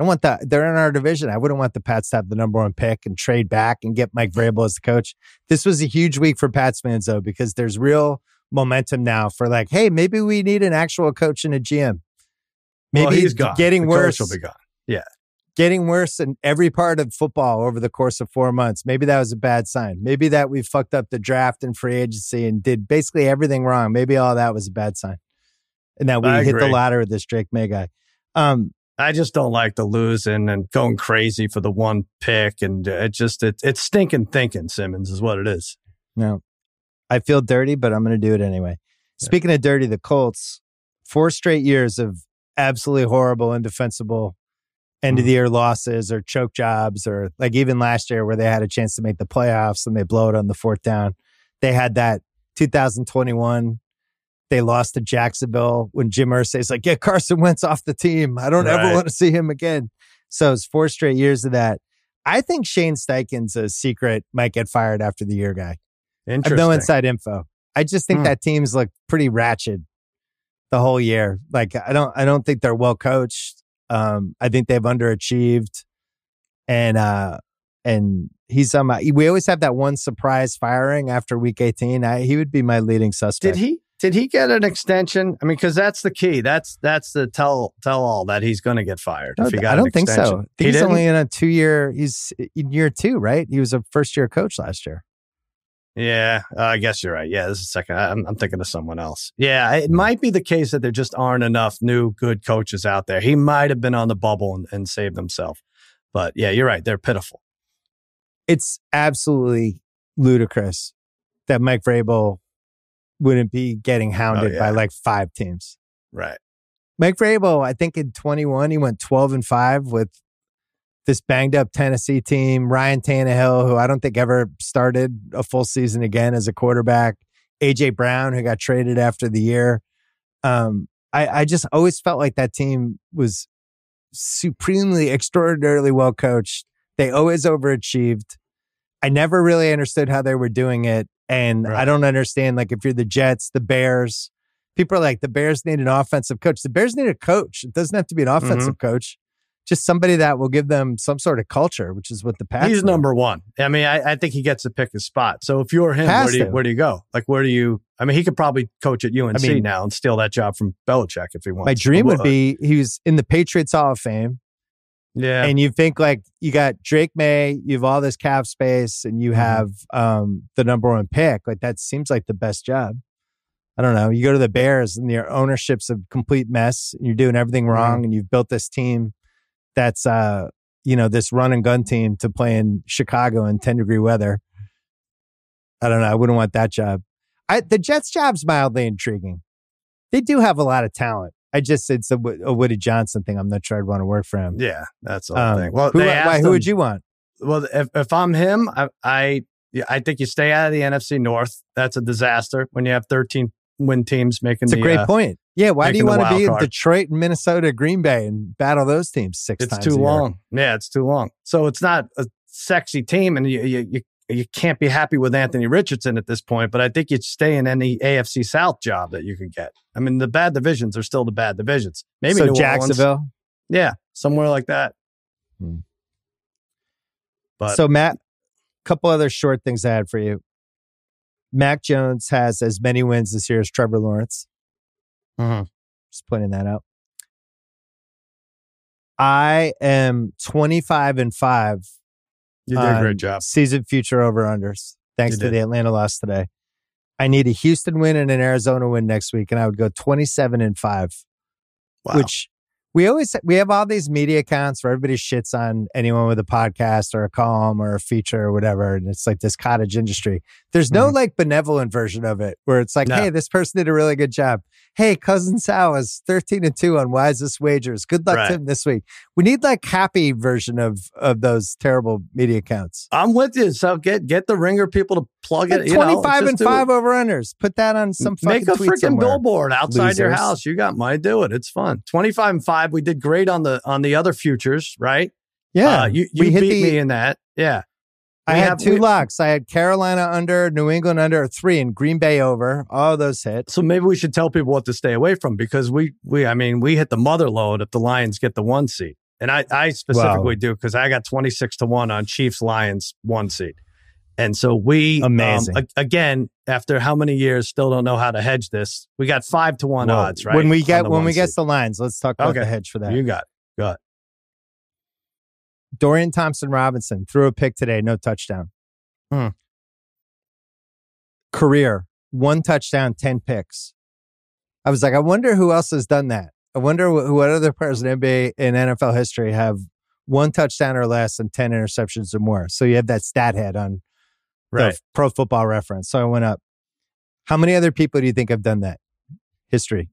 Speaker 1: I don't want that. They're in our division. I wouldn't want the Pats to have the number 1 pick and trade back and get Mike Vrabel as the coach. This was a huge week for Pats fans, though, because there's real momentum now for like, hey, maybe we need an actual coach and a GM. Maybe
Speaker 6: he's gone.
Speaker 1: Getting worse.
Speaker 6: Coach will be gone. Yeah.
Speaker 1: Getting worse in every part of football over the course of 4 months. Maybe that was a bad sign. Maybe that we fucked up the draft and free agency and did basically everything wrong. Maybe all that was a bad sign. And that we hit the ladder with this Drake May guy.
Speaker 6: I just don't like the losing and going crazy for the 1 pick. And it's stinking thinking, Simmons, is what it is.
Speaker 1: No, I feel dirty, but I'm going to do it anyway. Yeah. Speaking of dirty, the Colts, 4 straight years of absolutely horrible, indefensible end of the year losses or choke jobs, or like even last year where they had a chance to make the playoffs and they blow it on the 4th down. They had that 2021. They lost to Jacksonville when Jim Irsay's like, get Carson Wentz off the team. I don't ever want to see him again. So it's 4 straight years of that. I think Shane Steichen's a secret might get fired after the year guy. I have no inside info. I just think that team's look pretty ratchet the whole year. Like I don't think they're well coached. I think they've underachieved, and he's we always have that one surprise firing after week 18. He would be my leading suspect.
Speaker 6: Did he get an extension? I mean, because that's the key. That's the tell all that he's going to get fired.
Speaker 1: No,
Speaker 6: if he got
Speaker 1: I don't think so. He's only in a 2-year. He's in year 2, right? He was a first-year coach last year.
Speaker 6: Yeah, I guess you're right. Yeah, this is second. I'm thinking of someone else. Yeah, it might be the case that there just aren't enough new good coaches out there. He might have been on the bubble and saved himself. But yeah, you're right. They're pitiful.
Speaker 1: It's absolutely ludicrous that Mike Vrabel wouldn't be getting hounded by like 5 teams.
Speaker 6: Right.
Speaker 1: Mike Vrabel, I think in 21, he went 12-5 with this banged up Tennessee team. Ryan Tannehill, who I don't think ever started a full season again as a quarterback. A.J. Brown, who got traded after the year. I just always felt like that team was supremely, extraordinarily well coached. They always overachieved. I never really understood how they were doing it. And I don't understand, like, if you're the Jets, the Bears, people are like, the Bears need an offensive coach. The Bears need a coach. It doesn't have to be an offensive coach. Just somebody that will give them some sort of culture, which is what the Pats
Speaker 6: He's number 1. I mean, I think he gets to pick his spot. So if you're him, where do you go? Like, where do you... I mean, he could probably coach at UNC now and steal that job from Belichick if he wants.
Speaker 1: My dream would be he was in the Patriots Hall of Fame.
Speaker 6: Yeah.
Speaker 1: And you think like you got Drake May, you have all this cap space, and you have the number 1 pick. Like that seems like the best job. I don't know. You go to the Bears and your ownership's a complete mess. And you're doing everything wrong, and you've built this team that's this run and gun team to play in Chicago in 10-degree weather. I don't know. I wouldn't want that job. The Jets job's mildly intriguing. They do have a lot of talent. It's a Woody Johnson thing. I'm not sure I'd want to work for him.
Speaker 6: Yeah, that's the whole thing. Well,
Speaker 1: who would you want?
Speaker 6: Well, if I'm him, I think you stay out of the NFC North. That's a disaster when you have 13 win teams making.
Speaker 1: It's a great point. Yeah, why do you want to be in Detroit, Minnesota, Green Bay, and battle those teams 6 times?
Speaker 6: It's too long. Yeah, it's too long. So it's not a sexy team, and you can't be happy with Anthony Richardson at this point, but I think you'd stay in any AFC South job that you could get. I mean, the bad divisions are still the bad divisions. Maybe
Speaker 1: so
Speaker 6: New
Speaker 1: Jacksonville?
Speaker 6: Orleans. Yeah, somewhere like that.
Speaker 1: But so, Matt, a couple other short things I had for you. Mac Jones has as many wins this year as Trevor Lawrence. Just pointing that out. I am 25-5.
Speaker 6: You did a great job.
Speaker 1: Season future over-unders, thanks to the Atlanta loss today. I need a Houston win and an Arizona win next week, and I would go 27-5. Wow. Which we have all these media accounts where everybody shits on anyone with a podcast or a column or a feature or whatever, and it's like this cottage industry. There's no like benevolent version of it where it's like, hey, this person did a really good job. Hey, Cousin Sal is 13-2 on Wisest Wagers. Good luck to him this week. We need like happy version of those terrible media accounts.
Speaker 6: I'm with you. So get the Ringer people to plug it.
Speaker 1: 25-5 over-unders. Put that on some fucking tweet
Speaker 6: Make a freaking
Speaker 1: somewhere.
Speaker 6: billboard outside your house. You got money. Do it. It's fun. 25-5. We did great on the other futures, right?
Speaker 1: Yeah.
Speaker 6: You beat me in that. Yeah.
Speaker 1: I had 2 locks. I had Carolina under, New England under, 3, and Green Bay over. All those hit.
Speaker 6: So maybe we should tell people what to stay away from because we hit the mother load if the Lions get the 1 seed. And I specifically do because I got 26-1 on Chiefs Lions 1 seed. And so we,
Speaker 1: amazing.
Speaker 6: Again, after how many years, still don't know how to hedge this. We got 5-1 odds, right?
Speaker 1: When we get the lines, let's talk about the hedge for that.
Speaker 6: You got it. Go ahead.
Speaker 1: Dorian Thompson-Robinson threw a pick today, no touchdown. Career, 1 touchdown, 10 picks. I was like, I wonder who else has done that. I wonder what other players in NBA and NFL history have 1 touchdown or less and 10 interceptions or more. So you have that stat head on the Pro Football Reference. So I went up. How many other people do you think have done that? History.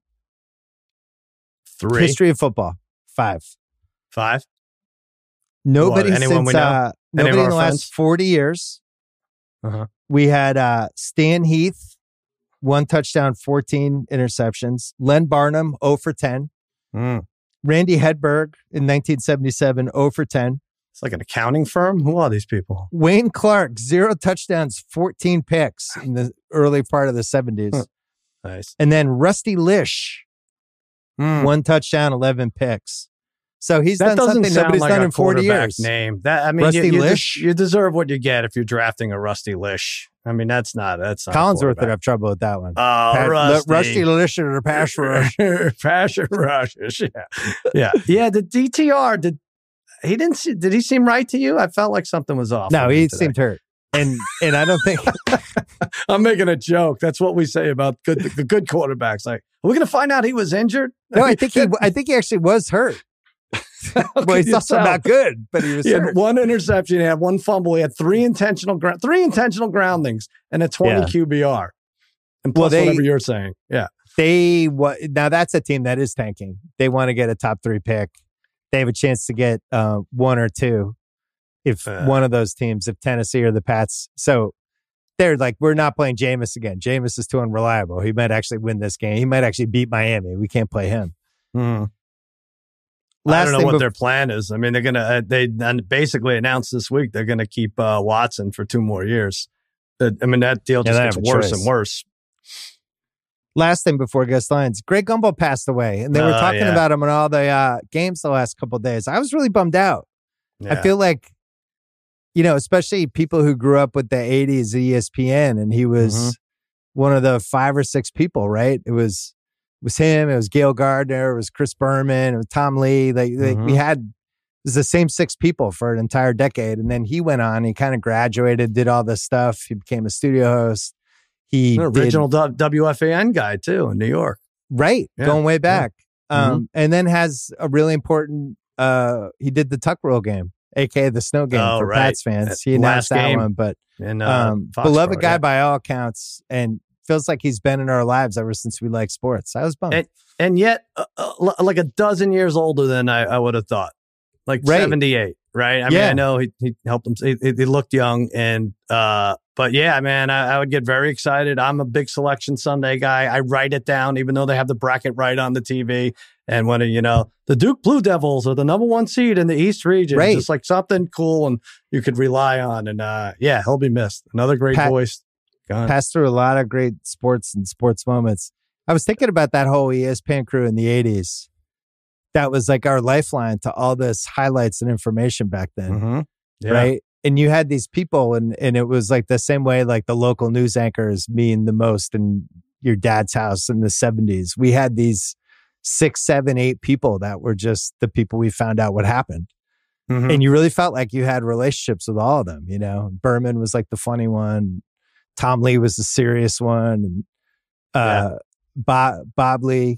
Speaker 6: 3.
Speaker 1: History of football. 5.
Speaker 6: 5?
Speaker 1: Nobody
Speaker 6: What,
Speaker 1: since nobody in the last 40 years. We had Stan Heath, 1 touchdown, 14 interceptions. Len Barnum, 0 for 10. Randy Hedberg in 1977, 0 for 10.
Speaker 6: It's like an accounting firm. Who are these people?
Speaker 1: Wayne Clark, 0 touchdowns, 14 picks in the early part of the 70s.
Speaker 6: Nice.
Speaker 1: And then Rusty Lish, 1 touchdown, 11 picks. So he's done something nobody's done in 40 years.
Speaker 6: Name that. I mean,
Speaker 1: Rusty Lish.
Speaker 6: You deserve what you get if you're drafting a Rusty Lish. I mean, that's not.
Speaker 1: Collinsworth would have trouble with that one. Rusty Lish or the pass rush.
Speaker 6: Pass rush. Yeah. The DTR did he seem right to you? I felt like something was off.
Speaker 1: No, he seemed hurt. And I don't think
Speaker 6: I'm making a joke. That's what we say about the good quarterbacks. Like, are we going to find out he was injured?
Speaker 1: No, I think he actually was hurt. Well, he's also not good, but he was hurt.
Speaker 6: Had 1 interception, he had 1 fumble, he had 3 intentional groundings and a 20 QBR. And plus whatever you're saying. Yeah.
Speaker 1: Now that's a team that is tanking. They want to get a top 3 pick. They have a chance to get 1 or 2 if one of those teams, if Tennessee or the Pats. So they're like, we're not playing Jameis again. Jameis is too unreliable. He might actually win this game. He might actually beat Miami. We can't play him.
Speaker 6: I don't know what their plan is. I mean, they're gonna they basically announced this week they're gonna keep Watson for 2 more years. I mean, that deal just gets worse and worse.
Speaker 1: Last thing before guest lines, Greg Gumbel passed away, and they were talking about him in all the games the last couple of days. I was really bummed out. I feel like, especially people who grew up with the 80s ESPN, and he was one of the 5 or 6 people, right? It was him, it was Gail Gardner, it was Chris Berman, it was Tom Lee. We had, it was the same 6 people for an entire decade. And then he went on, he kind of graduated, did all this stuff. He became a studio host. He
Speaker 6: original WFAN guy too in New York.
Speaker 1: Right. Yeah. Going way back. And then has a really important, he did the Tuck Rule game, aka the snow game for Pats fans. He announced that one, but beloved guy by all accounts, and feels like he's been in our lives ever since we liked sports. I was bummed.
Speaker 6: And yet, like a dozen years older than I would have thought. Like 78, right? I mean, I know he helped him. He looked young. But yeah, man, I would get very excited. I'm a big Selection Sunday guy. I write it down, even though they have the bracket right on the TV. And when, the Duke Blue Devils are the number 1 seed in the East region, just like something cool and you could rely on. And he'll be missed. Another great voice.
Speaker 1: Passed through a lot of great sports and sports moments. I was thinking about that whole ESPN crew in the 80s. That was like our lifeline to all this highlights and information back then. Right? And you had these people and it was like the same way like the local news anchors mean the most in your dad's house in the 70s. We had these 6, 7, 8 people that were just the people we found out what happened. And you really felt like you had relationships with all of them. Berman was like the funny one. Tom Lee was the serious one, and Bob Lee,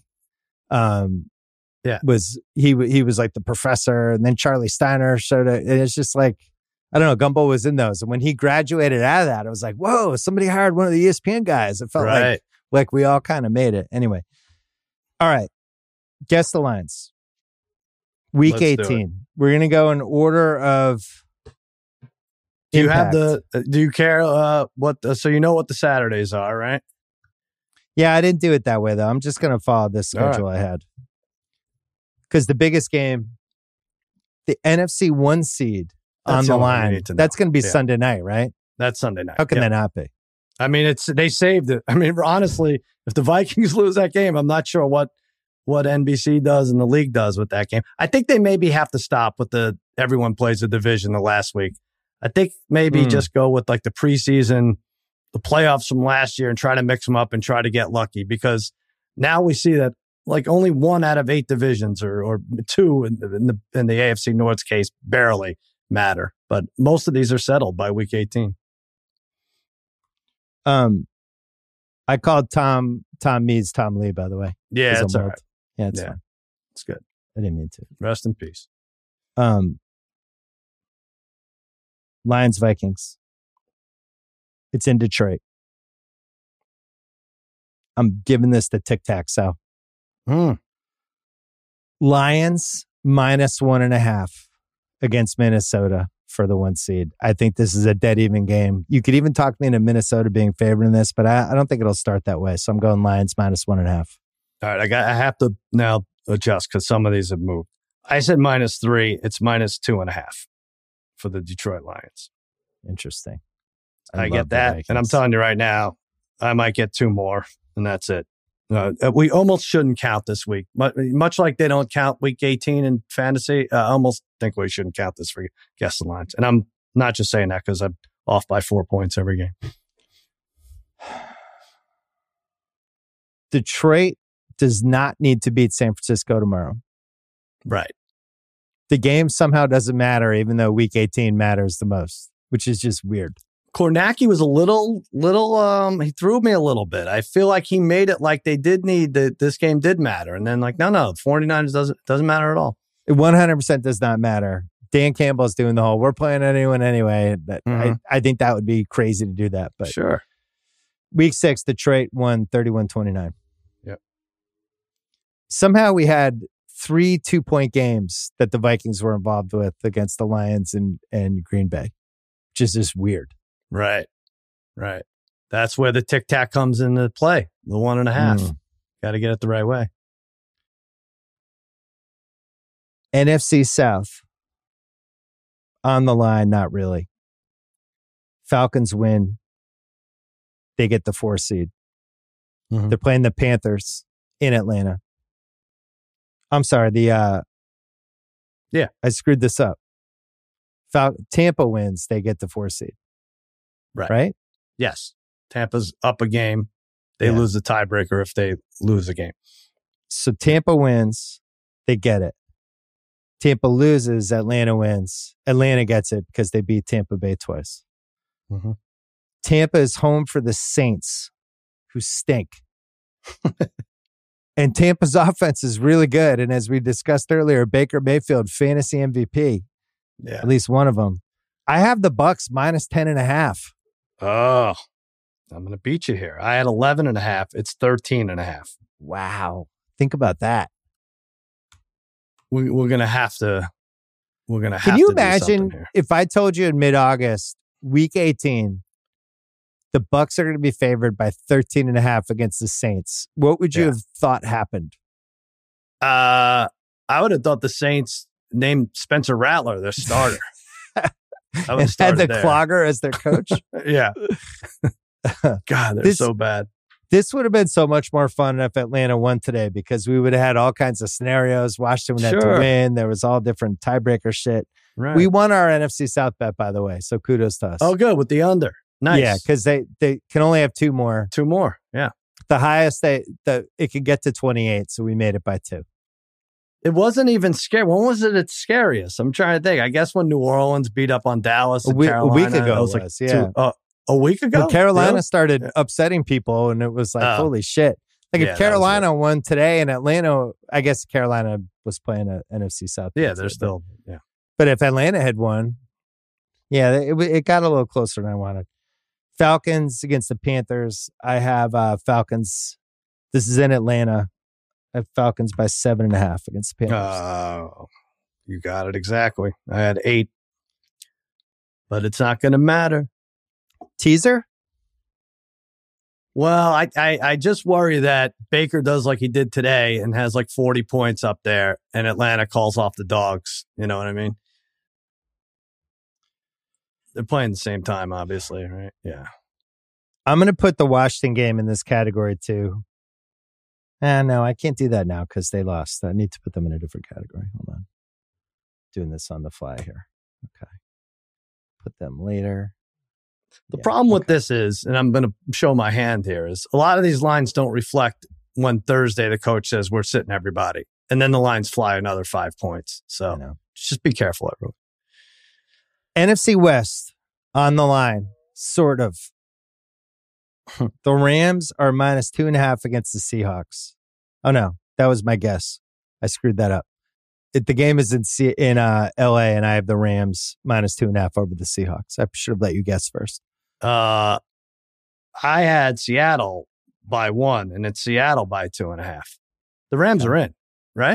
Speaker 1: was he was like the professor, and then Charlie Steiner showed it. And it's just like, I don't know, Gumbel was in those, and when he graduated out of that, it was like, whoa, somebody hired one of the ESPN guys. It felt like we all kind of made it. Anyway, all right, guess the lines. Week 18. We're gonna go in order of.
Speaker 6: Do you have do you care so you know what the Saturdays are, right?
Speaker 1: Yeah, I didn't do it that way though. I'm just going to follow this schedule I had. Because the biggest game, the NFC 1 seed on the line, that's going to be Sunday night, right?
Speaker 6: That's Sunday night.
Speaker 1: How can that not be?
Speaker 6: I mean, they saved it. I mean, honestly, if the Vikings lose that game, I'm not sure what what NBC does and the league does with that game. I think they maybe have to stop with everyone plays the division the last week. I think maybe just go with like the preseason, the playoffs from last year and try to mix them up and try to get lucky, because now we see that like only 1 out of 8 divisions or 2 in the AFC North's case barely matter. But most of these are settled by week 18.
Speaker 1: I called Tom Meades Tom Lee, by the way.
Speaker 6: Yeah, that's all right.
Speaker 1: Yeah, it's fine.
Speaker 6: It's good.
Speaker 1: I didn't mean to.
Speaker 6: Rest in peace.
Speaker 1: Lions Vikings. It's in Detroit. I'm giving this to Tic Tac Sal. Lions -1.5 against Minnesota for the 1 seed. I think this is a dead even game. You could even talk me into Minnesota being favored in this, but I don't think it'll start that way. So I'm going Lions -1.5.
Speaker 6: All right, I have to now adjust because some of these have moved. I said -3. It's -2.5 for the Detroit Lions.
Speaker 1: Interesting.
Speaker 6: I get that, and I'm telling you right now, I might get 2 more, and that's it. We almost shouldn't count this week. Much like they don't count week 18 in fantasy, I almost think we shouldn't count this for Guess the Lines. And I'm not just saying that because I'm off by 4 points every game.
Speaker 1: Detroit does not need to beat San Francisco tomorrow.
Speaker 6: Right.
Speaker 1: The game somehow doesn't matter, even though week 18 matters the most, which is just weird.
Speaker 6: Kornacki was a little, he threw me a little bit. I feel like he made it like they did need that this game did matter. And then like, no, 49ers doesn't matter at all.
Speaker 1: It 100% does not matter. Dan Campbell's doing the whole, we're playing anyone anyway. I think that would be crazy to do that. But
Speaker 6: sure.
Speaker 1: Week 6, Detroit won 31-29.
Speaker 6: Yep.
Speaker 1: Somehow we had 3 2-point games that the Vikings were involved with against the Lions and Green Bay, which is just weird.
Speaker 6: Right. That's where the tic-tac comes into play. The 1.5. Got to get it the right way.
Speaker 1: NFC South. On the line, not really. Falcons win. They get the 4 seed. They're playing the Panthers in Atlanta. I'm sorry. I screwed this up. Tampa wins. They get the 4 seed. Right?
Speaker 6: Yes. Tampa's up a game. They lose the tiebreaker if they lose a game.
Speaker 1: So Tampa wins. They get it. Tampa loses. Atlanta wins. Atlanta gets it because they beat Tampa Bay twice. Tampa is home for the Saints, who stink. And Tampa's offense is really good. And as we discussed earlier, Baker Mayfield, fantasy MVP.
Speaker 6: Yeah.
Speaker 1: At least one of them. I have the Bucks -10.5.
Speaker 6: Oh, I'm going to beat you here. I had 11.5. It's 13.5.
Speaker 1: Wow. Think about that.
Speaker 6: We're going to have to.
Speaker 1: Can you imagine if I told you in mid-August, week 18, the Bucks are going to be favored by 13.5 against the Saints? What would you have thought happened?
Speaker 6: I would have thought the Saints named Spencer Rattler their starter. I would have
Speaker 1: had the
Speaker 6: there.
Speaker 1: Clogger as their coach.
Speaker 6: Yeah. God, they're so bad.
Speaker 1: This would have been so much more fun if Atlanta won today, because we would have had all kinds of scenarios. Washington had to win. There was all different tiebreaker shit.
Speaker 6: Right.
Speaker 1: We won our NFC South bet, by the way. So kudos to us.
Speaker 6: Oh, good. With the under. Nice.
Speaker 1: Yeah, because they can only have 2 more.
Speaker 6: 2 more. Yeah.
Speaker 1: The highest it could get to 28. So we made it by 2.
Speaker 6: It wasn't even scary. When was it its scariest? I'm trying to think. I guess when New Orleans beat up on Dallas and Carolina.
Speaker 1: A week ago, it was yeah.
Speaker 6: A week ago?
Speaker 1: When Carolina started upsetting people, and it was like, holy shit. Like if Carolina won today and Atlanta, I guess Carolina was playing an NFC South.
Speaker 6: Yeah, they're still, yeah.
Speaker 1: But if Atlanta had won, it got a little closer than I wanted. Falcons against the Panthers. I have Falcons. This is in Atlanta. I have Falcons by 7.5 against the Panthers.
Speaker 6: Oh, you got it exactly. I had 8, but it's not going to matter.
Speaker 1: Teaser?
Speaker 6: Well, I just worry that Baker does like he did today and has like 40 points up there, and Atlanta calls off the dogs. You know what I mean? They're playing the same time, obviously, right? Yeah.
Speaker 1: I'm going to put the Washington game in this category too. No, I can't do that now because they lost. I need to put them in a different category. Hold on. Doing this on the fly here. Okay. Put them later.
Speaker 6: The problem with this is, and I'm going to show my hand here, is a lot of these lines don't reflect when Thursday the coach says we're sitting everybody. And then the lines fly another 5 points. So just be careful, everyone.
Speaker 1: NFC West on the line, sort of. The Rams are minus 2.5 against the Seahawks. Oh, no. That was my guess. I screwed that up. The game is in LA, and I have the Rams minus 2.5 over the Seahawks. I should have let you guess first.
Speaker 6: I had Seattle by 1, and it's Seattle by 2.5. The Rams are in, right?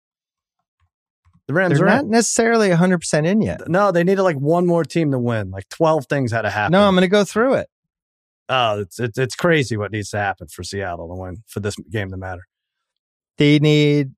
Speaker 6: The Rams
Speaker 1: They're
Speaker 6: are
Speaker 1: not necessarily 100% in yet.
Speaker 6: No, they needed like one more team to win. Like 12 things had to happen.
Speaker 1: No, I'm going to go through it.
Speaker 6: Oh, it's crazy what needs to happen for Seattle to win, for this game to matter.
Speaker 1: They need...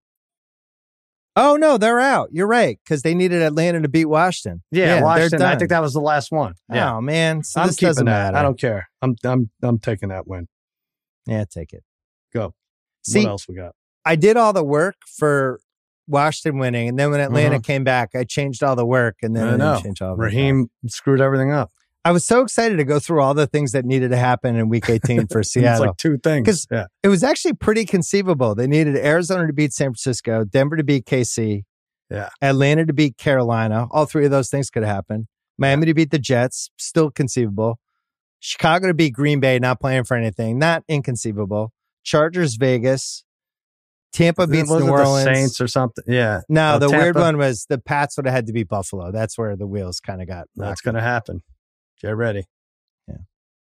Speaker 1: Oh, no, they're out. You're right, because they needed Atlanta to beat Washington.
Speaker 6: Yeah, Washington. I think that was the last one. Yeah.
Speaker 1: Oh, man. So
Speaker 6: I'm
Speaker 1: this doesn't matter.
Speaker 6: I don't care. I'm taking that win.
Speaker 1: Yeah, take it.
Speaker 6: Go.
Speaker 1: See,
Speaker 6: what else we got?
Speaker 1: I did all the work for Washington winning, and then when Atlanta came back, I changed all the work, and then I didn't change all of it.
Speaker 6: Raheem screwed everything up.
Speaker 1: I was so excited to go through all the things that needed to happen in Week 18 for Seattle.
Speaker 6: It's like 2 things.
Speaker 1: Because it was actually pretty conceivable. They needed Arizona to beat San Francisco, Denver to beat KC, Atlanta to beat Carolina. All 3 of those things could happen. Miami to beat the Jets, still conceivable. Chicago to beat Green Bay, not playing for anything, not inconceivable. Chargers, Vegas. Tampa beats New Orleans.
Speaker 6: The Saints or something. Yeah.
Speaker 1: No, the weird one was the Pats would have had to beat Buffalo. That's where the wheels kind of got.
Speaker 6: That's going to happen. Get ready.
Speaker 1: Yeah.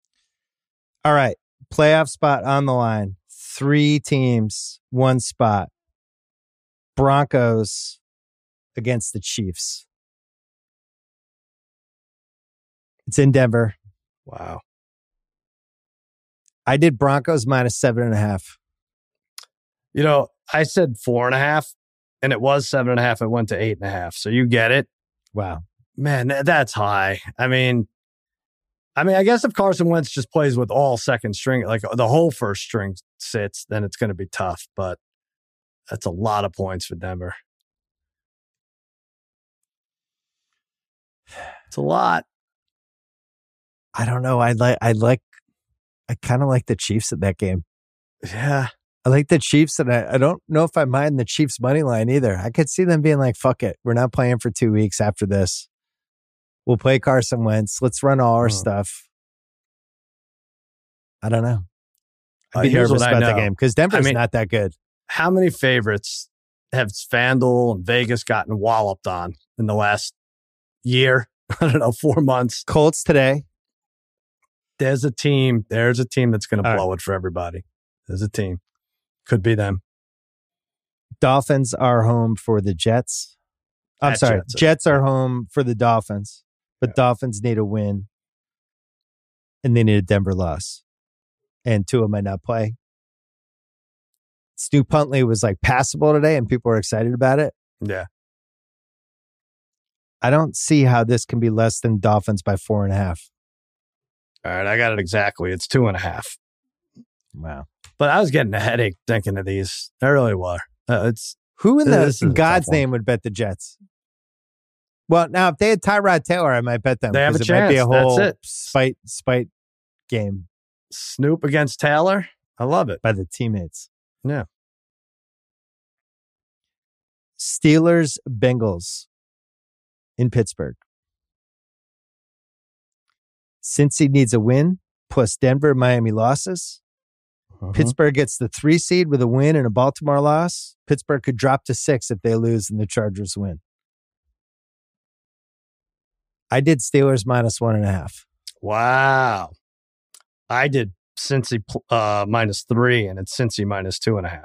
Speaker 1: All right. Playoff spot on the line. 3 teams, 1 spot. Broncos against the Chiefs. It's in Denver.
Speaker 6: Wow.
Speaker 1: I did Broncos minus 7.5.
Speaker 6: You know, I said 4.5, and it was 7.5. It went to 8.5. So you get it.
Speaker 1: Wow.
Speaker 6: Man, that's high. I mean, I guess if Carson Wentz just plays with all second string, like the whole first string sits, then it's going to be tough. But that's a lot of points for Denver. It's a lot.
Speaker 1: I don't know. I kind of like the Chiefs in that game.
Speaker 6: Yeah.
Speaker 1: I like the Chiefs, and I don't know if I mind the Chiefs money line either. I could see them being like, fuck it. We're not playing for 2 weeks after this. We'll play Carson Wentz. Let's run all our stuff. I don't know. I'd be nervous about the game because Denver's not that good.
Speaker 6: How many favorites have FanDuel and Vegas gotten walloped on in the last year? I don't know, 4 months.
Speaker 1: Colts today.
Speaker 6: There's a team that's going to blow it for everybody. There's a team. Could be them.
Speaker 1: Dolphins are home for the Jets. I'm sorry. Jets are home for the Dolphins, but Dolphins need a win, and they need a Denver loss. And Tua might not play. Stu Puntley was like passable today, and people were excited about it.
Speaker 6: Yeah.
Speaker 1: I don't see how this can be less than Dolphins by 4.5.
Speaker 6: All right, I got it exactly. It's 2.5.
Speaker 1: Wow.
Speaker 6: But I was getting a headache thinking of these. I really were.
Speaker 1: Who in God's name would bet the Jets? Well, now if they had Tyrod Taylor, I might bet them.
Speaker 6: They have a
Speaker 1: chance.
Speaker 6: It might be a
Speaker 1: whole spite game.
Speaker 6: Snoop against Taylor. I love it.
Speaker 1: By the teammates.
Speaker 6: Yeah.
Speaker 1: Steelers, Bengals in Pittsburgh. Cincy needs a win, plus Denver, Miami losses. Pittsburgh gets the 3 seed with a win and a Baltimore loss. Pittsburgh could drop to 6 if they lose and the Chargers win. I did Steelers minus 1.5.
Speaker 6: Wow. I did Cincy minus 3, and it's Cincy minus 2.5.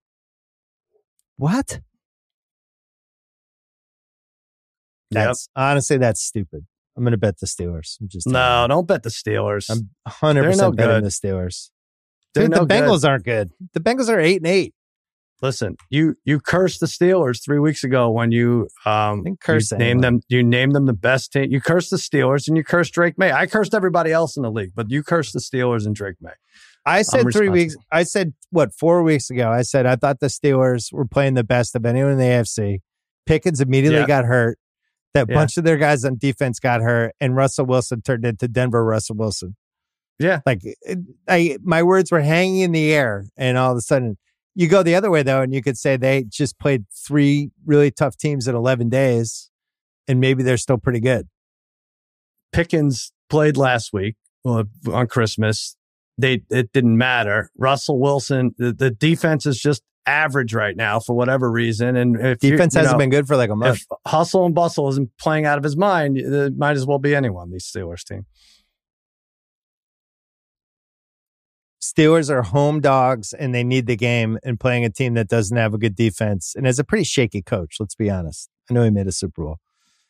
Speaker 1: What? Honestly, that's stupid. I'm going to bet the Steelers.
Speaker 6: Don't bet the Steelers.
Speaker 1: I'm 100% betting the Steelers. Dude, the Bengals aren't good. The Bengals are 8-8.
Speaker 6: Listen, you cursed the Steelers 3 weeks ago when you named them the best team. You cursed the Steelers and you cursed Drake May. I cursed everybody else in the league, but you cursed the Steelers and Drake May.
Speaker 1: I said 3 weeks. I said, 4 weeks ago? I said I thought the Steelers were playing the best of anyone in the AFC. Pickens immediately got hurt. That bunch of their guys on defense got hurt, and Russell Wilson turned into Denver Russell Wilson.
Speaker 6: Yeah.
Speaker 1: Like, my words were hanging in the air, and all of a sudden, you go the other way, though, and you could say they just played 3 really tough teams in 11 days, and maybe they're still pretty good.
Speaker 6: Pickens played last week on Christmas. It didn't matter. Russell Wilson, the defense is just average right now for whatever reason. And if
Speaker 1: defense hasn't been good for like a month.
Speaker 6: If Hustle and Bustle isn't playing out of his mind, it might as well be anyone, these Steelers team.
Speaker 1: Steelers are home dogs, and they need the game, and playing a team that doesn't have a good defense and has a pretty shaky coach, let's be honest. I know he made a Super Bowl.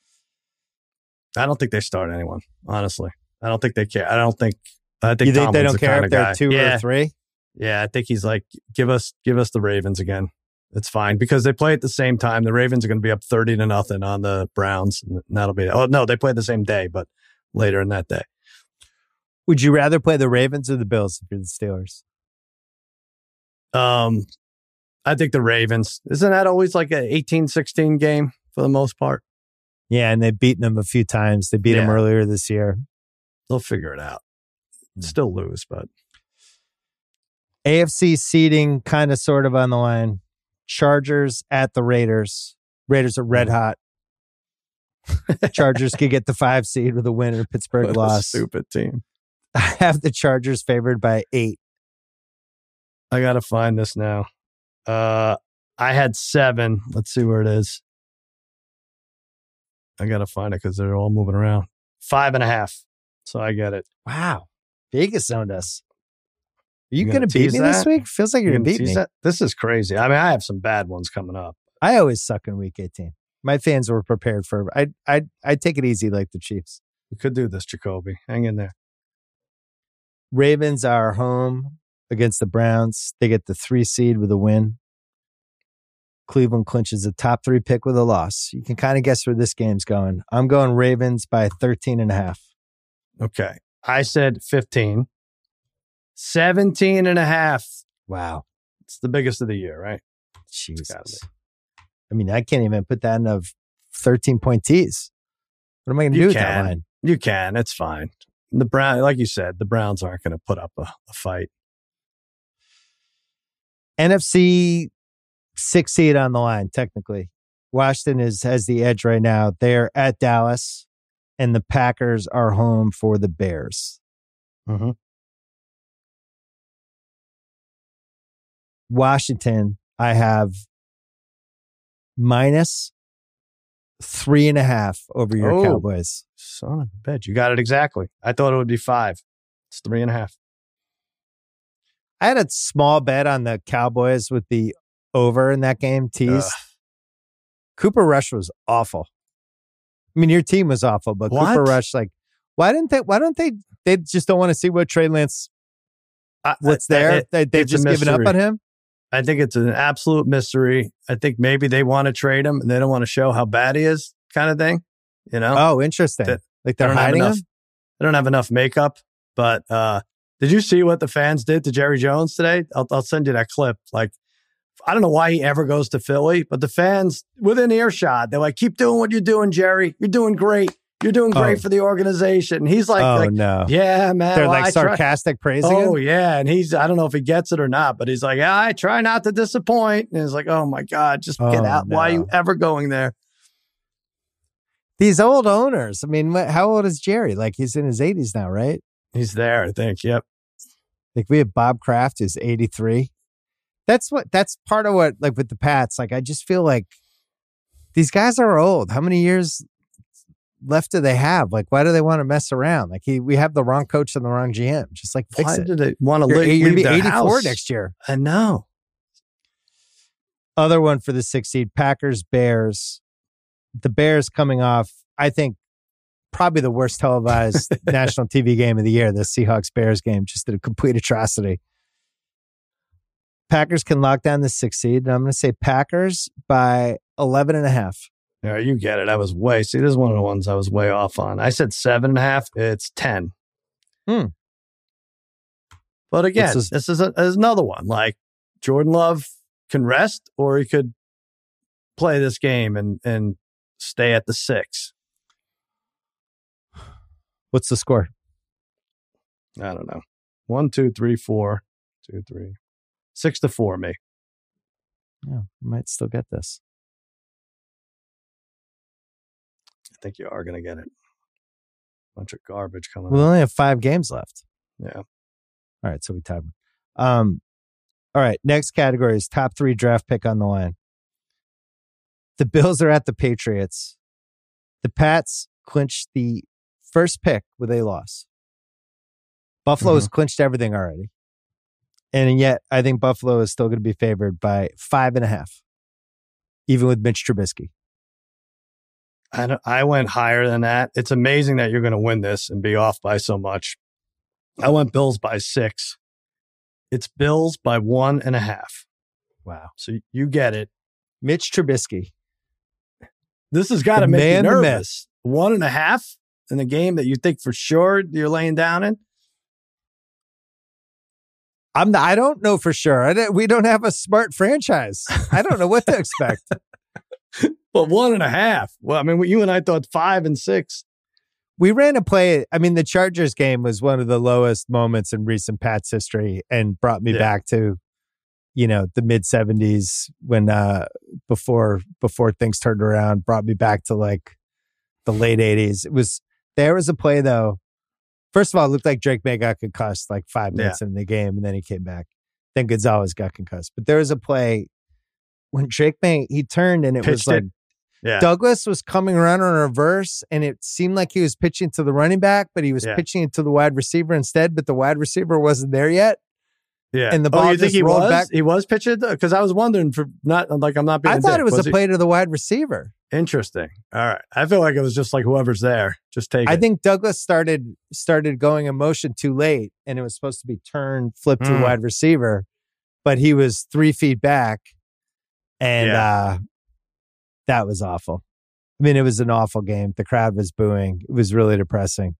Speaker 6: I don't think they start anyone, honestly. I don't think they care. I think
Speaker 1: you think they don't care if they're 2 or 3?
Speaker 6: Yeah, I think he's like, give us the Ravens again. It's fine because they play at the same time. The Ravens are going to be up 30-0 on the Browns. And that'll be, no, they play the same day, but later in that day.
Speaker 1: Would you rather play the Ravens or the Bills if you're the Steelers?
Speaker 6: I think the Ravens. Isn't that always like an 18-16 game for the most part?
Speaker 1: Yeah, and they've beaten them a few times. They beat them earlier this year.
Speaker 6: They'll figure it out. Still lose, but.
Speaker 1: AFC seeding kind of sort of on the line. Chargers at the Raiders. Raiders are red hot. Chargers could get the 5 seed with a win or Pittsburgh loss.
Speaker 6: Stupid team.
Speaker 1: I have the Chargers favored by 8.
Speaker 6: I got to find this now. I had 7. Let's see where it is. I got to find it because they're all moving around. 5.5. So I get it.
Speaker 1: Wow. Vegas owned us. Are you going to beat me this week? Feels like you're going to beat me.
Speaker 6: This is crazy. I mean, I have some bad ones coming up.
Speaker 1: I always suck in week 18. My fans were prepared for it. I'd take it easy like the Chiefs.
Speaker 6: We could do this, Jacoby. Hang in there.
Speaker 1: Ravens are home against the Browns. They get the 3 seed with a win. Cleveland clinches a top 3 pick with a loss. You can kind of guess where this game's going. I'm going Ravens by 13.5.
Speaker 6: Okay. I said 15. 17.5.
Speaker 1: Wow.
Speaker 6: It's the biggest of the year, right?
Speaker 1: Jesus. I mean, I can't even put that in a 13-point tease. What am I going to do with that line?
Speaker 6: You can. It's fine. The Brown, like you said, the Browns aren't going to put up a fight.
Speaker 1: NFC 6 seed on the line, technically. Washington has the edge right now. They're at Dallas, and the Packers are home for the Bears.
Speaker 6: Mm-hmm.
Speaker 1: Washington, I have minus 3.5 over your Cowboys.
Speaker 6: Son of a bitch. You got it exactly. I thought it would be 5. It's 3.5.
Speaker 1: I had a small bet on the Cowboys with the over in that game teased. Cooper Rush was awful. I mean, your team was awful, but Cooper Rush, like, why don't they just don't want to see what Trey Lance, what's there? They've just given up on him?
Speaker 6: I think it's an absolute mystery. I think maybe they want to trade him and they don't want to show how bad he is, kind of thing. You know?
Speaker 1: Oh, interesting. Like they're hiding him?
Speaker 6: They don't have enough makeup. But did you see what the fans did to Jerry Jones today? I'll send you that clip. Like, I don't know why he ever goes to Philly, but the fans within earshot, they're like, keep doing what you're doing, Jerry. You're doing great. You're doing great for the organization. And he's like,
Speaker 1: no.
Speaker 6: Yeah, man.
Speaker 1: They're like sarcastic praising him?
Speaker 6: Oh, yeah. And I don't know if he gets it or not, but he's like, yeah, I try not to disappoint. And he's like, oh my God, just get out. No. Why are you ever going there?
Speaker 1: These old owners. I mean, how old is Jerry? Like he's in his 80s now, right?
Speaker 6: He's there, I think. Yep.
Speaker 1: Like we have Bob Kraft who's 83. That's part of what, like with the Pats, like I just feel like these guys are old. How many years left do they have? Like, why do they want to mess around? Like we have the wrong coach and the wrong GM. Just like fix it.
Speaker 6: Why do they want to
Speaker 1: leave? You're going to be 84
Speaker 6: house
Speaker 1: next year.
Speaker 6: I know.
Speaker 1: Other one for the 6 seed, Packers, Bears. The Bears coming off, I think, probably the worst televised national TV game of the year, the Seahawks-Bears game, just a complete atrocity. Packers can lock down the 6 seed, and I'm going to say Packers by 11.5.
Speaker 6: Yeah, you get it. I was this is one of the ones I was way off on. I said 7.5. It's 10. But again, this is another one. Like Jordan Love can rest, or he could play this game and stay at the 6.
Speaker 1: What's the score?
Speaker 6: I don't know. 1, 2, 3, 4, 2, 3, 6-4, me.
Speaker 1: Yeah, you might still get this.
Speaker 6: I think you are going to get it. Bunch of garbage coming.
Speaker 1: We only have 5 games left.
Speaker 6: Yeah.
Speaker 1: All right, so we tied. All right, next category is top 3 draft pick on the line. The Bills are at the Patriots. The Pats clinched the first pick with a loss. Buffalo has clinched everything already. And yet, I think Buffalo is still going to be favored by 5.5, even with Mitch Trubisky.
Speaker 6: I went higher than that. It's amazing that you're going to win this and be off by so much. I went Bills by 6. It's Bills by 1.5.
Speaker 1: Wow.
Speaker 6: So you get it.
Speaker 1: Mitch Trubisky.
Speaker 6: This has got to make you nervous. 1.5 in a game that you think for sure you're laying down in?
Speaker 1: I don't know for sure. We don't have a smart franchise. I don't know what to expect.
Speaker 6: But 1.5. Well, I mean, you and I thought 5 and 6.
Speaker 1: We ran a play. I mean, the Chargers game was one of the lowest moments in recent Pats history and brought me back to, the mid 70s when before things turned around, brought me back to like the late 80s. There was a play though. First of all, it looked like Drake May got concussed like 5 minutes in the game, and then he came back. Then Gonzalez got concussed. But there was a play when Drake May, he turned and it was like Douglas was coming around on a reverse, and it seemed like he was pitching to the running back, but he was pitching it to the wide receiver instead, but the wide receiver wasn't there yet.
Speaker 6: Yeah.
Speaker 1: And the ball
Speaker 6: you think
Speaker 1: just rolled back.
Speaker 6: He was pitching? Because I was wondering, I'm not being
Speaker 1: I thought it was a play to the wide receiver.
Speaker 6: Interesting. All right. I feel like it was just like whoever's there, just take it.
Speaker 1: I think Douglas started going in motion too late, and it was supposed to be flipped to the wide receiver, but he was 3 feet back, and that was awful. I mean, it was an awful game. The crowd was booing. It was really depressing.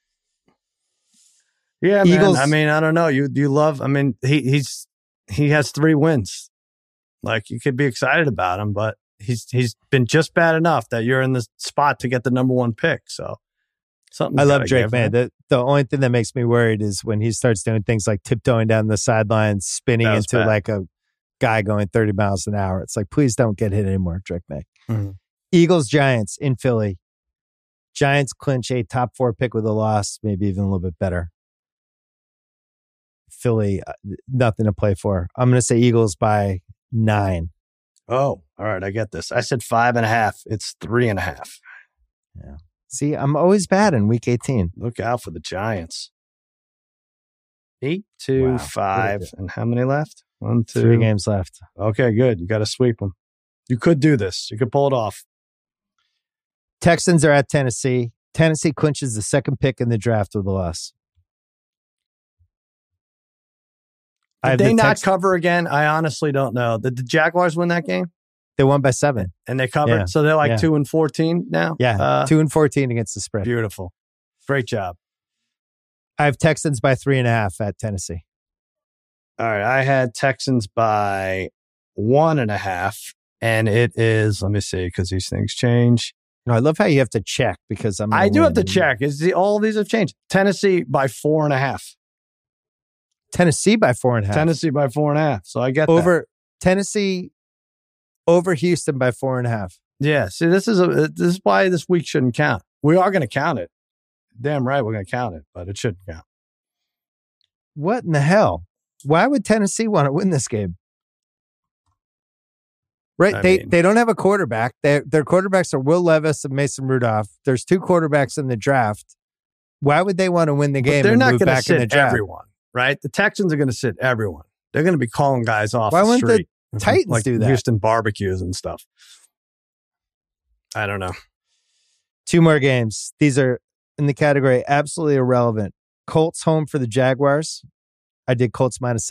Speaker 6: Yeah, Eagles, man. I mean, I don't know. You love. I mean, he has 3 wins. Like, you could be excited about him, but he's been just bad enough that you're in the spot to get the number 1 pick. So something.
Speaker 1: I love Drake, man. The only thing that makes me worried is when he starts doing things like tiptoeing down the sidelines, spinning into like a guy going 30 miles an hour. It's like, please don't get hit anymore, Drake May. Mm-hmm. Eagles Giants in Philly. Giants clinch a top 4 pick with a loss, maybe even a little bit better. Philly, nothing to play for. I'm going to say Eagles by 9.
Speaker 6: Oh, all right. I get this. I said 5.5. It's 3.5.
Speaker 1: Yeah. See, I'm always bad in week 18.
Speaker 6: Look out for the Giants. 8, 2, 5. And how many left? 1, 2.
Speaker 1: 3 games left.
Speaker 6: Okay, good. You got to sweep them. You could do this. You could pull it off.
Speaker 1: Texans are at Tennessee. Tennessee clinches the 2nd pick in the draft with a loss.
Speaker 6: Did they not cover again? I honestly don't know. Did the Jaguars win that game?
Speaker 1: They won by 7.
Speaker 6: And they covered? Yeah. So they're like 2-14 now?
Speaker 1: Yeah, 2-14 against the spread.
Speaker 6: Beautiful. Great job.
Speaker 1: I have Texans by 3.5 at Tennessee.
Speaker 6: All right. I had Texans by 1.5. And it is, let me see, because these things change.
Speaker 1: No, I love how you have to check because
Speaker 6: I do have to check. All of these have changed. Tennessee by 4.5.
Speaker 1: Tennessee by 4.5.
Speaker 6: Tennessee by 4.5. So I get
Speaker 1: over Tennessee over Houston by 4.5.
Speaker 6: Yeah. See, this is why this week shouldn't count. We are going to count it. Damn right, we're going to count it, but it shouldn't count.
Speaker 1: What in the hell? Why would Tennessee want to win this game? Right, they don't have a quarterback. Their quarterbacks are Will Levis and Mason Rudolph. There's 2 quarterbacks in the draft. Why would they want to win the game?
Speaker 6: But they're not
Speaker 1: going to
Speaker 6: sit everyone. Right? The Texans are going to sit everyone. They're going to be calling guys off the street.
Speaker 1: Why wouldn't the Titans
Speaker 6: like
Speaker 1: do that?
Speaker 6: Houston barbecues and stuff. I don't know.
Speaker 1: 2 more games. These are in the category absolutely irrelevant. Colts home for the Jaguars. I did Colts minus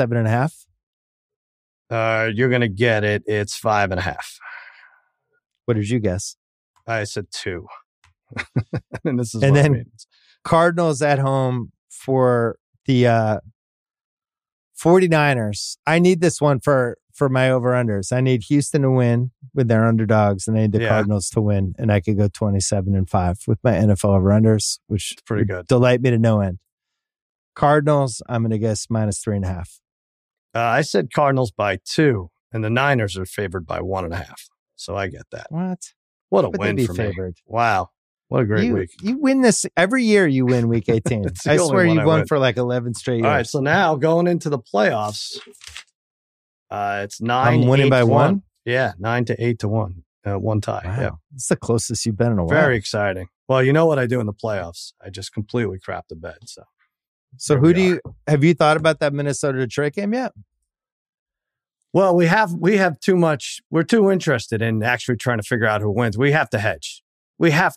Speaker 1: 7.5.
Speaker 6: You're going to get it. It's 5.5.
Speaker 1: What did you guess?
Speaker 6: I said 2. And this is
Speaker 1: and
Speaker 6: what
Speaker 1: then
Speaker 6: it means.
Speaker 1: Cardinals at home for the 49ers. I need this one for my over-unders. I need Houston to win with their underdogs, and I need the Cardinals to win, and I could go 27-5 with my NFL over-unders, which
Speaker 6: pretty good.
Speaker 1: Delight me to no end. Cardinals, I'm going to guess -3.5.
Speaker 6: I said Cardinals by 2, and the Niners are favored by 1.5. So I get that. What a win for
Speaker 1: favored?
Speaker 6: Me. Wow. What a great week.
Speaker 1: You win this every year. You win week 18. I swear you've won for like 11 straight years.
Speaker 6: All right. So now going into the playoffs, it's 9.
Speaker 1: I'm winning by 1?
Speaker 6: Yeah. 9-8-1. One tie.
Speaker 1: Wow.
Speaker 6: Yeah.
Speaker 1: It's the closest you've been in a while.
Speaker 6: Very exciting. Well, you know what I do in the playoffs? I just completely crap the bed.
Speaker 1: So have you thought about that Minnesota Detroit game yet?
Speaker 6: Well, we have too much. We're too interested in actually trying to figure out who wins. We have to hedge. We have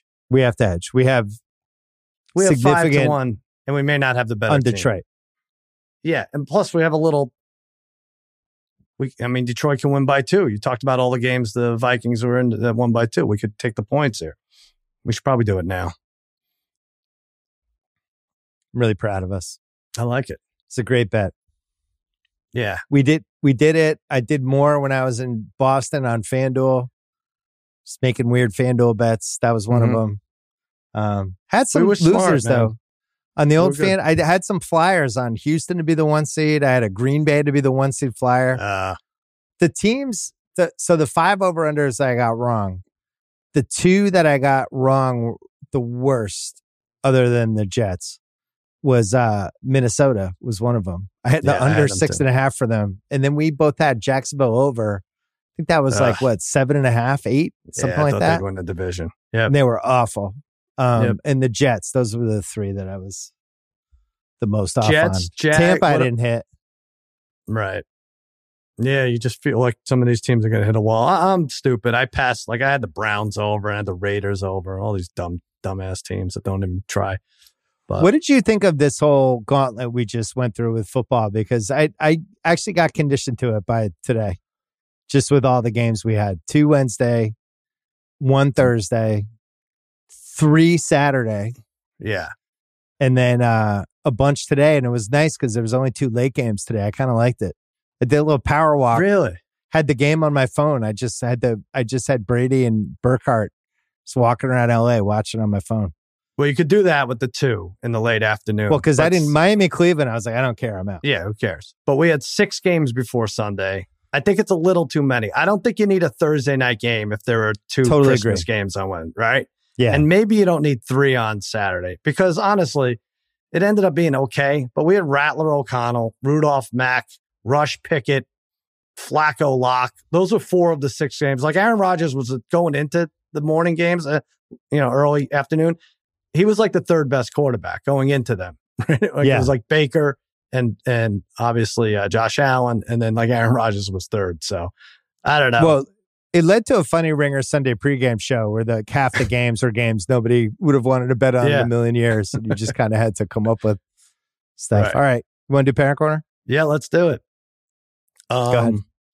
Speaker 6: 5-1, and we may not have the better
Speaker 1: on
Speaker 6: team.
Speaker 1: Detroit.
Speaker 6: Yeah, and plus we have a little. Detroit can win by 2. You talked about all the games the Vikings were in that won by 2. We could take the points here. We should probably do it now.
Speaker 1: I'm really proud of us.
Speaker 6: I like it.
Speaker 1: It's a great bet.
Speaker 6: Yeah,
Speaker 1: we did it. I did more when I was in Boston on FanDuel. Just making weird FanDuel bets. That was one of them. Had some losers though. On the old fan, I had some flyers on Houston to be the 1 seed. I had a Green Bay to be the 1 seed flyer. The teams, so the 5 over-unders I got wrong. The 2 that I got wrong, the worst, other than the Jets, was Minnesota was one of them. I had the under 6.5 for them. And then we both had Jacksonville over. I think that was 7.5, 8, something like that.
Speaker 6: They'd win the division. Yeah,
Speaker 1: they were awful. And the Jets, those were the 3 that I was the most off on. Tampa, I didn't hit.
Speaker 6: Right. Yeah, you just feel like some of these teams are going to hit a wall. I'm stupid. I passed. Like I had the Browns over, I had the Raiders over, all these dumbass teams that don't even try. But
Speaker 1: what did you think of this whole gauntlet we just went through with football? Because I actually got conditioned to it by today, just with all the games we had. 2 Wednesday, 1 Thursday, 3 Saturday.
Speaker 6: Yeah.
Speaker 1: And then a bunch today. And it was nice because there was only 2 late games today. I kind of liked it. I did a little power walk.
Speaker 6: Really?
Speaker 1: Had the game on my phone. I just had Brady and Burkhardt just walking around LA watching on my phone.
Speaker 6: Well, you could do that with the 2 in the late afternoon.
Speaker 1: Well, because I didn't Miami, Cleveland. I was like, I don't care. I'm out.
Speaker 6: Yeah, who cares? But we had 6 games before Sunday. I think it's a little too many. I don't think you need a Thursday night game if there are 2 Christmas games on one, right?
Speaker 1: Yeah.
Speaker 6: And maybe you don't need 3 on Saturday because honestly, it ended up being okay. But we had Rattler O'Connell, Rudolph Mack, Rush Pickett, Flacco Locke. Those are 4 of the 6 games. Like Aaron Rodgers was going into the morning games, early afternoon. He was like the 3rd best quarterback going into them. Right? It was like Baker and obviously Josh Allen, and then like Aaron Rodgers was 3rd. So I don't know.
Speaker 1: Well, it led to a Funny Ringer Sunday pregame show where half the games are games nobody would have wanted to bet on in a million years. And you just kind of had to come up with stuff.
Speaker 6: Right.
Speaker 1: All right. You want to do Parent Corner?
Speaker 6: Yeah, let's do it.
Speaker 1: Go ahead.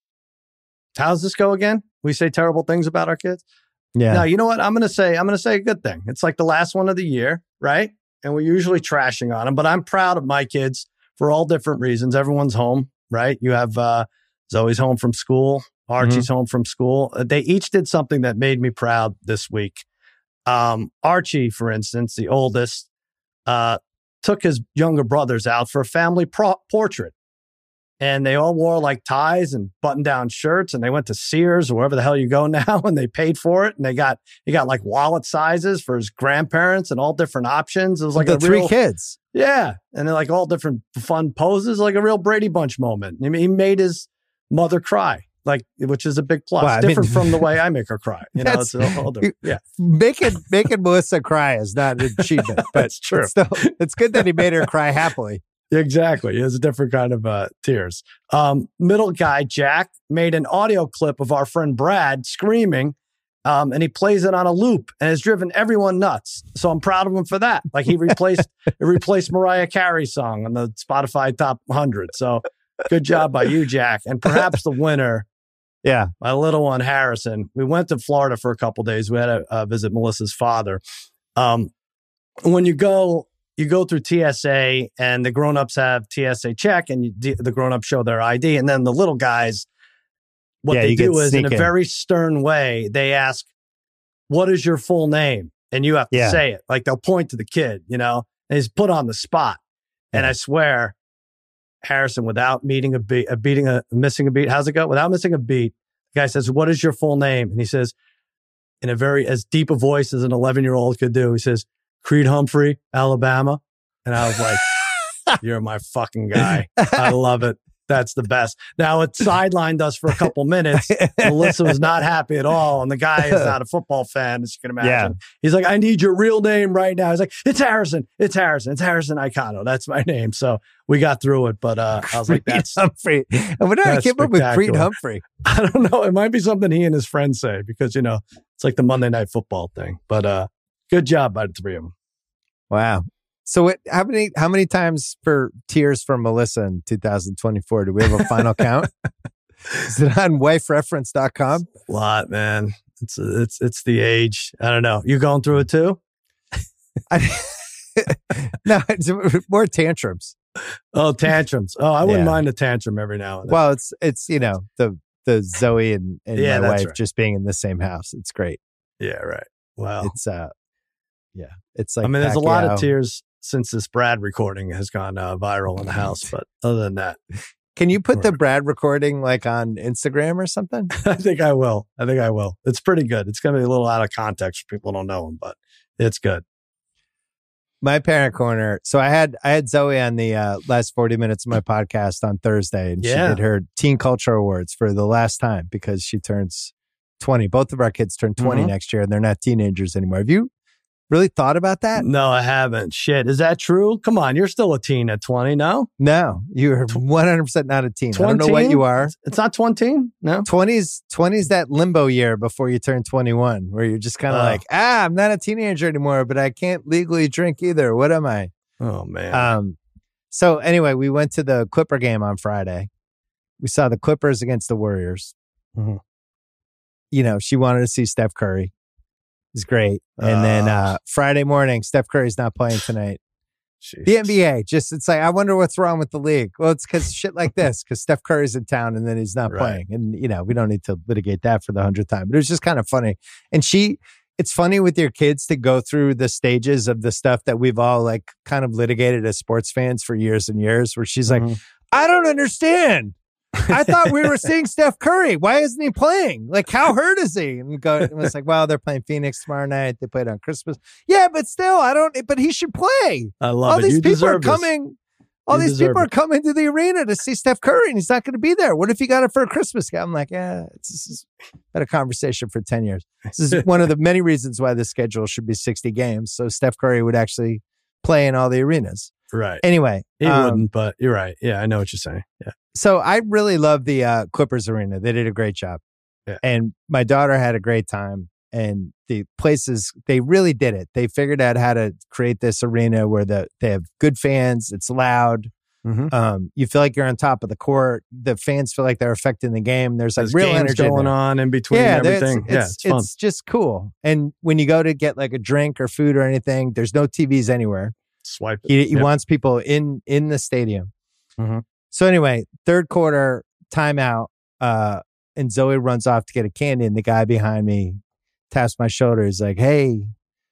Speaker 6: How's this go again? We say terrible things about our kids?
Speaker 1: Yeah.
Speaker 6: Now, you know what? I'm going to say a good thing. It's like the last one of the year, right? And we're usually trashing on them, but I'm proud of my kids for all different reasons. Everyone's home, right? You have Zoe's home from school. Archie's home from school. They each did something that made me proud this week. Archie, for instance, the oldest, took his younger brothers out for a family portrait. And they all wore like ties and button-down shirts, and they went to Sears or wherever the hell you go now, and they paid for it. And he got like wallet sizes for his grandparents and all different options. It was like
Speaker 1: the 3 kids.
Speaker 6: Yeah. And they're like all different fun poses, like a real Brady Bunch moment. I mean, he made his mother cry. Like, which is a big plus.
Speaker 1: Well,
Speaker 6: different from the way I make her cry. It's a whole different. Yeah,
Speaker 1: making Melissa cry is not an achievement, but
Speaker 6: that's true.
Speaker 1: It's good that he made her cry happily.
Speaker 6: Exactly, it's a different kind of tears. Middle guy Jack made an audio clip of our friend Brad screaming, and he plays it on a loop and has driven everyone nuts. So I'm proud of him for that. Like he replaced Mariah Carey's song on the Spotify Top 100. So good job by you, Jack, and perhaps the winner.
Speaker 1: Yeah.
Speaker 6: My little one, Harrison. We went to Florida for a couple of days. We had to visit Melissa's father. When you go you go through TSA and the grown-ups have TSA check and the grown-ups show their ID. And then the little guys, what they do is in a very stern way, they ask, what is your full name? And you have to say it. Like they'll point to the kid, you know, and he's put on the spot. And I swear, Harrison, without missing a beat, how's it go? Without missing a beat, the guy says, what is your full name? And he says, in a very as deep a voice as an 11-year-old could do, he says, Creed Humphrey, Alabama. And I was like, you're my fucking guy. I love it. That's the best. Now, it sidelined us for a couple minutes. Melissa was not happy at all. And the guy is not a football fan, as you can imagine. Yeah. He's like, I need your real name right now. He's like, it's Harrison. It's Harrison. It's Harrison Icano. That's my name. So we got through it. But I was like, that's
Speaker 1: Humphrey. And when I came up with Creed Humphrey.
Speaker 6: I don't know. It might be something he and his friends say because, you know, it's like the Monday Night Football thing. But good job by the three of them.
Speaker 1: Wow. So how many times for Tears for Melissa in 2024? Do we have a final count? Is it on wifereference.com?
Speaker 6: A lot, man. It's the age. I don't know. You going through it too?
Speaker 1: No, it's more tantrums.
Speaker 6: Oh, tantrums. Oh, I wouldn't mind a tantrum every now and then.
Speaker 1: Well, it's you know, the Zoe and my wife just being in the same house. It's great.
Speaker 6: Yeah, right. Wow.
Speaker 1: It's it's like,
Speaker 6: I mean, there's a lot of tears since this Brad recording has gone viral in the house. But other than that,
Speaker 1: can you put the Brad recording like on Instagram or something?
Speaker 6: I think I will. It's pretty good. It's going to be a little out of context for people who don't know him, but it's good.
Speaker 1: My parent corner. So I had Zoe on the last 40 minutes of my podcast on Thursday, and she did her Teen Culture Awards for the last time because she turns 20. Both of our kids turn 20 next year, and they're not teenagers anymore. Have you really thought about that?
Speaker 6: No, I haven't. Shit. Is that true? Come on. You're still a teen at 20, no?
Speaker 1: No, you're 100% not a teen. 20? I don't know what you are.
Speaker 6: It's not 20? No?
Speaker 1: 20's that limbo year before you turn 21, where you're just kind of like, I'm not a teenager anymore, but I can't legally drink either. What am I?
Speaker 6: Oh, man.
Speaker 1: So anyway, we went to the Clipper game on Friday. We saw the Clippers against the Warriors. Mm-hmm. You know, she wanted to see Steph Curry. It's great. And then Friday morning, Steph Curry's not playing tonight. Jesus. The NBA, it's like, I wonder what's wrong with the league. Well, it's because shit like this, because Steph Curry's in town and then he's not playing. And, you know, we don't need to litigate that for the 100th time. But it was just kind of funny. And it's funny with your kids to go through the stages of the stuff that we've all like kind of litigated as sports fans for years and years, where she's like, I don't understand. I thought we were seeing Steph Curry. Why isn't he playing? Like, how hurt is he? And it's like, well, they're playing Phoenix tomorrow night. They played on Christmas. Yeah, but still, but he should play.
Speaker 6: I love
Speaker 1: all
Speaker 6: it.
Speaker 1: These people are coming. All these people are coming to the arena to see Steph Curry, and he's not going to be there. What if he got it for a Christmas game? I'm like, this has been a conversation for 10 years. This is one of the many reasons why the schedule should be 60 games. So Steph Curry would actually play in all the arenas.
Speaker 6: Right.
Speaker 1: Anyway.
Speaker 6: He wouldn't, but you're right. Yeah, I know what you're saying. Yeah.
Speaker 1: So I really love the Clippers arena. They did a great job. Yeah. And my daughter had a great time. And the places, they really did it. They figured out how to create this arena where they have good fans. It's loud. Mm-hmm. You feel like you're on top of the court. The fans feel like they're affecting the game. There's like real energy
Speaker 6: going on in between everything.
Speaker 1: It's fun. It's just cool. And when you go to get like a drink or food or anything, there's no TVs anywhere.
Speaker 6: Swipe it.
Speaker 1: He wants people in the stadium. Mm-hmm. So anyway, third quarter timeout, and Zoe runs off to get a candy, and the guy behind me taps my shoulder. He's like, "Hey,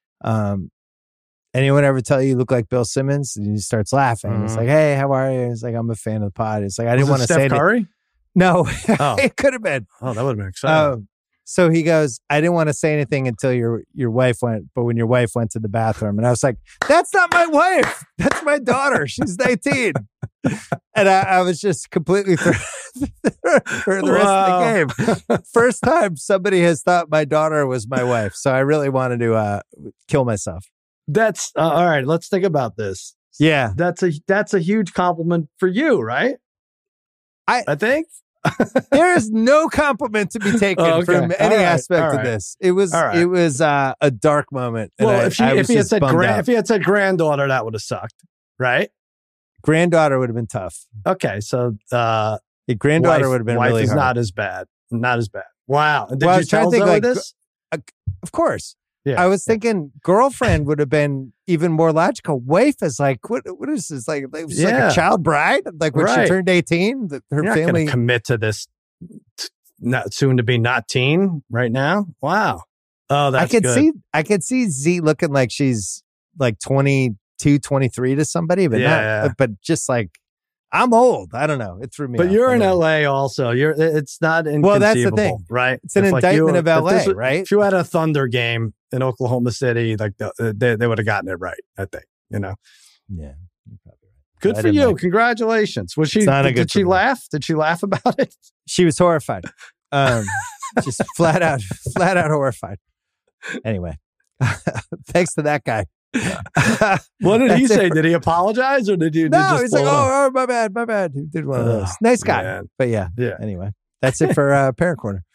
Speaker 1: anyone ever tell you look like Bill Simmons?" And he starts laughing. Mm-hmm. It's like, "Hey, how are you?" He's like, "I'm a fan of the pod." It's like, I didn't want to say
Speaker 6: Steph Curry?
Speaker 1: No, it could have been.
Speaker 6: Oh, that would have been exciting.
Speaker 1: So he goes, I didn't want to say anything until your wife went, but when your wife went to the bathroom, and I was like, that's not my wife. That's my daughter. She's 19. And I was just completely for the rest of the game. First time somebody has thought my daughter was my wife. So I really wanted to kill myself.
Speaker 6: That's all right. Let's think about this.
Speaker 1: Yeah.
Speaker 6: That's a huge compliment for you, right? I think.
Speaker 1: There is no compliment to be taken from any aspect of this. It was a dark moment.
Speaker 6: Well, if he had said granddaughter, that would have sucked, right?
Speaker 1: Granddaughter would have been tough.
Speaker 6: Okay, so
Speaker 1: granddaughter would have been really hard.
Speaker 6: Not as bad. Not as bad. Wow. Did you tell Zoe this?
Speaker 1: Of course.
Speaker 6: Yeah.
Speaker 1: I was thinking girlfriend would have been even more logical. Wife is like, what is this? Like, it was like a child bride? Like when she turned 18, her
Speaker 6: You're
Speaker 1: family.
Speaker 6: not commit to this not soon to be not teen right now. Wow. Oh, that's good.
Speaker 1: I could see Z looking like she's like 22, 23 to somebody, but but just like, I'm old. I don't know. It threw me
Speaker 6: But
Speaker 1: off.
Speaker 6: you're in LA also. It's not inconceivable.
Speaker 1: Well, that's the thing.
Speaker 6: Right?
Speaker 1: It's an indictment of LA, right?
Speaker 6: If you had a Thunder game in Oklahoma City, like they would have gotten it right, I think.
Speaker 1: Yeah.
Speaker 6: You're probably right. Good for you. Congratulations. Was she did she laugh? Did she laugh about it?
Speaker 1: She was horrified. Just flat out horrified. Anyway. Thanks to that guy.
Speaker 6: What did he say? Did he apologize or did you?
Speaker 1: No, he's like, oh, my bad. He did one of those. Nice guy. Man. But yeah. Anyway, that's it for Parent Corner.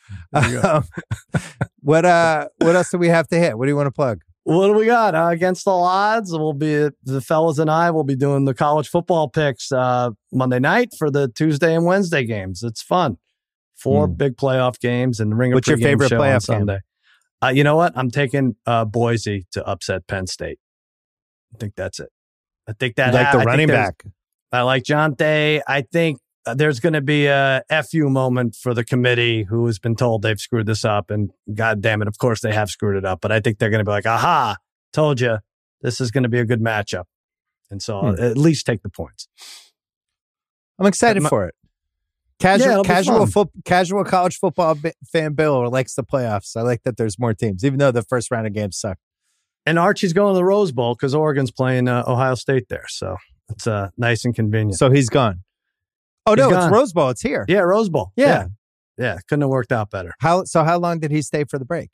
Speaker 1: What else do we have to hit? What do you want to plug?
Speaker 6: What do we got? Against All Odds, we'll be the fellas and I will be doing the college football picks Monday night for the Tuesday and Wednesday games. It's fun. 4 big playoff games and Ringer.
Speaker 1: What's your favorite playoff
Speaker 6: Sunday? You know what? I'm taking Boise to upset Penn State. I think that's it. I think that
Speaker 1: like the running back.
Speaker 6: I like John Day. I think there's going to be a FU moment for the committee who has been told they've screwed this up. And God damn it, of course they have screwed it up. But I think they're going to be like, aha, told you this is going to be a good matchup. And so I'll at least take the points.
Speaker 1: I'm excited for it. Casual college football fan Bill likes the playoffs. I like that there's more teams, even though the first round of games suck.
Speaker 6: And Archie's going to the Rose Bowl because Oregon's playing Ohio State there. So it's nice and convenient.
Speaker 1: So he's gone. Oh, he's gone. It's Rose Bowl. It's here.
Speaker 6: Yeah, Rose Bowl.
Speaker 1: Yeah.
Speaker 6: Couldn't have worked out better.
Speaker 1: How long did he stay for the break?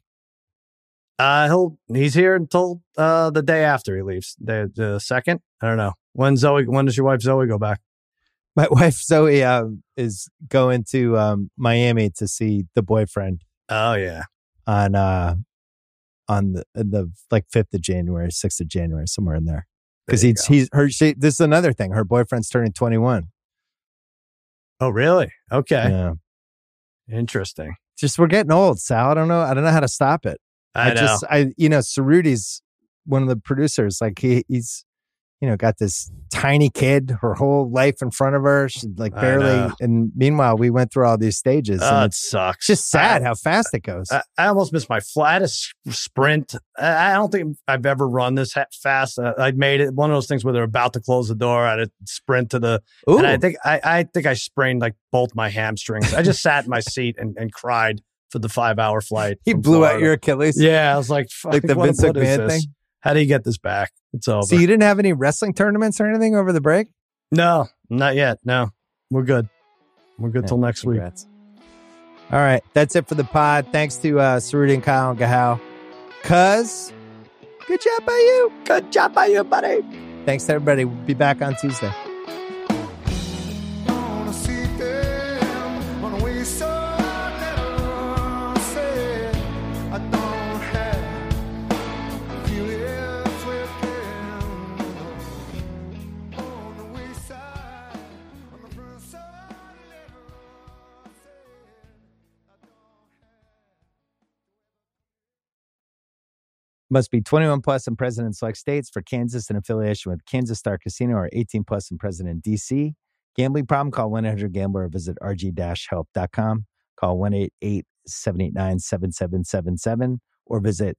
Speaker 6: He's here until the day after he leaves. The 2nd. I don't know. When does your wife Zoe go back?
Speaker 1: My wife Zoe is going to Miami to see the boyfriend.
Speaker 6: Oh yeah,
Speaker 1: on the like 5th of January, 6th of January, somewhere in there. Because this is another thing. Her boyfriend's turning 21.
Speaker 6: Oh really? Okay.
Speaker 1: Yeah.
Speaker 6: Interesting.
Speaker 1: Just we're getting old, Sal. I don't know how to stop it.
Speaker 6: I know.
Speaker 1: Cerruti's one of the producers. Like he's got this tiny kid, her whole life in front of her. She's like barely. And meanwhile, we went through all these stages. And
Speaker 6: it sucks.
Speaker 1: It's just sad how fast it goes.
Speaker 6: I almost missed my flattest sprint. I don't think I've ever run this fast. I made it one of those things where they're about to close the door. I had to sprint to the. Ooh. And I think I sprained like both my hamstrings. I just sat in my seat and cried for the 5-hour flight.
Speaker 1: He blew Florida. Out your Achilles.
Speaker 6: Yeah, I was like
Speaker 1: the Vince McMahon thing.
Speaker 6: How do you get this back? It's over.
Speaker 1: So you didn't have any wrestling tournaments or anything over the break?
Speaker 6: No, not yet. No, we're good. We're good till next week.
Speaker 1: All right. That's it for the pod. Thanks to Cerruti and Kyle and Gahal. Cuz, good job by you.
Speaker 6: Good job by you, buddy.
Speaker 1: Thanks to everybody. We'll be back on Tuesday. Must be 21 plus and present in select states. For Kansas, in affiliation with Kansas Star Casino, or 18 plus and present in D.C. Gambling problem? Call 1-800-GAMBLER or visit rg-help.com. Call 1-888-789-7777 or visit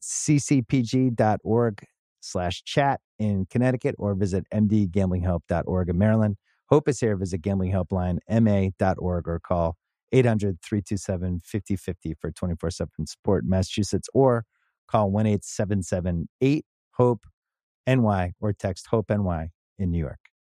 Speaker 1: ccpg.org/chat in Connecticut or visit mdgamblinghelp.org in Maryland. Hope is here. Visit gamblinghelpline.ma.org or call 800-327-5050 for 24/7 support in Massachusetts, or call 1-877-8-HOPE-NY or text HOPE-NY in New York.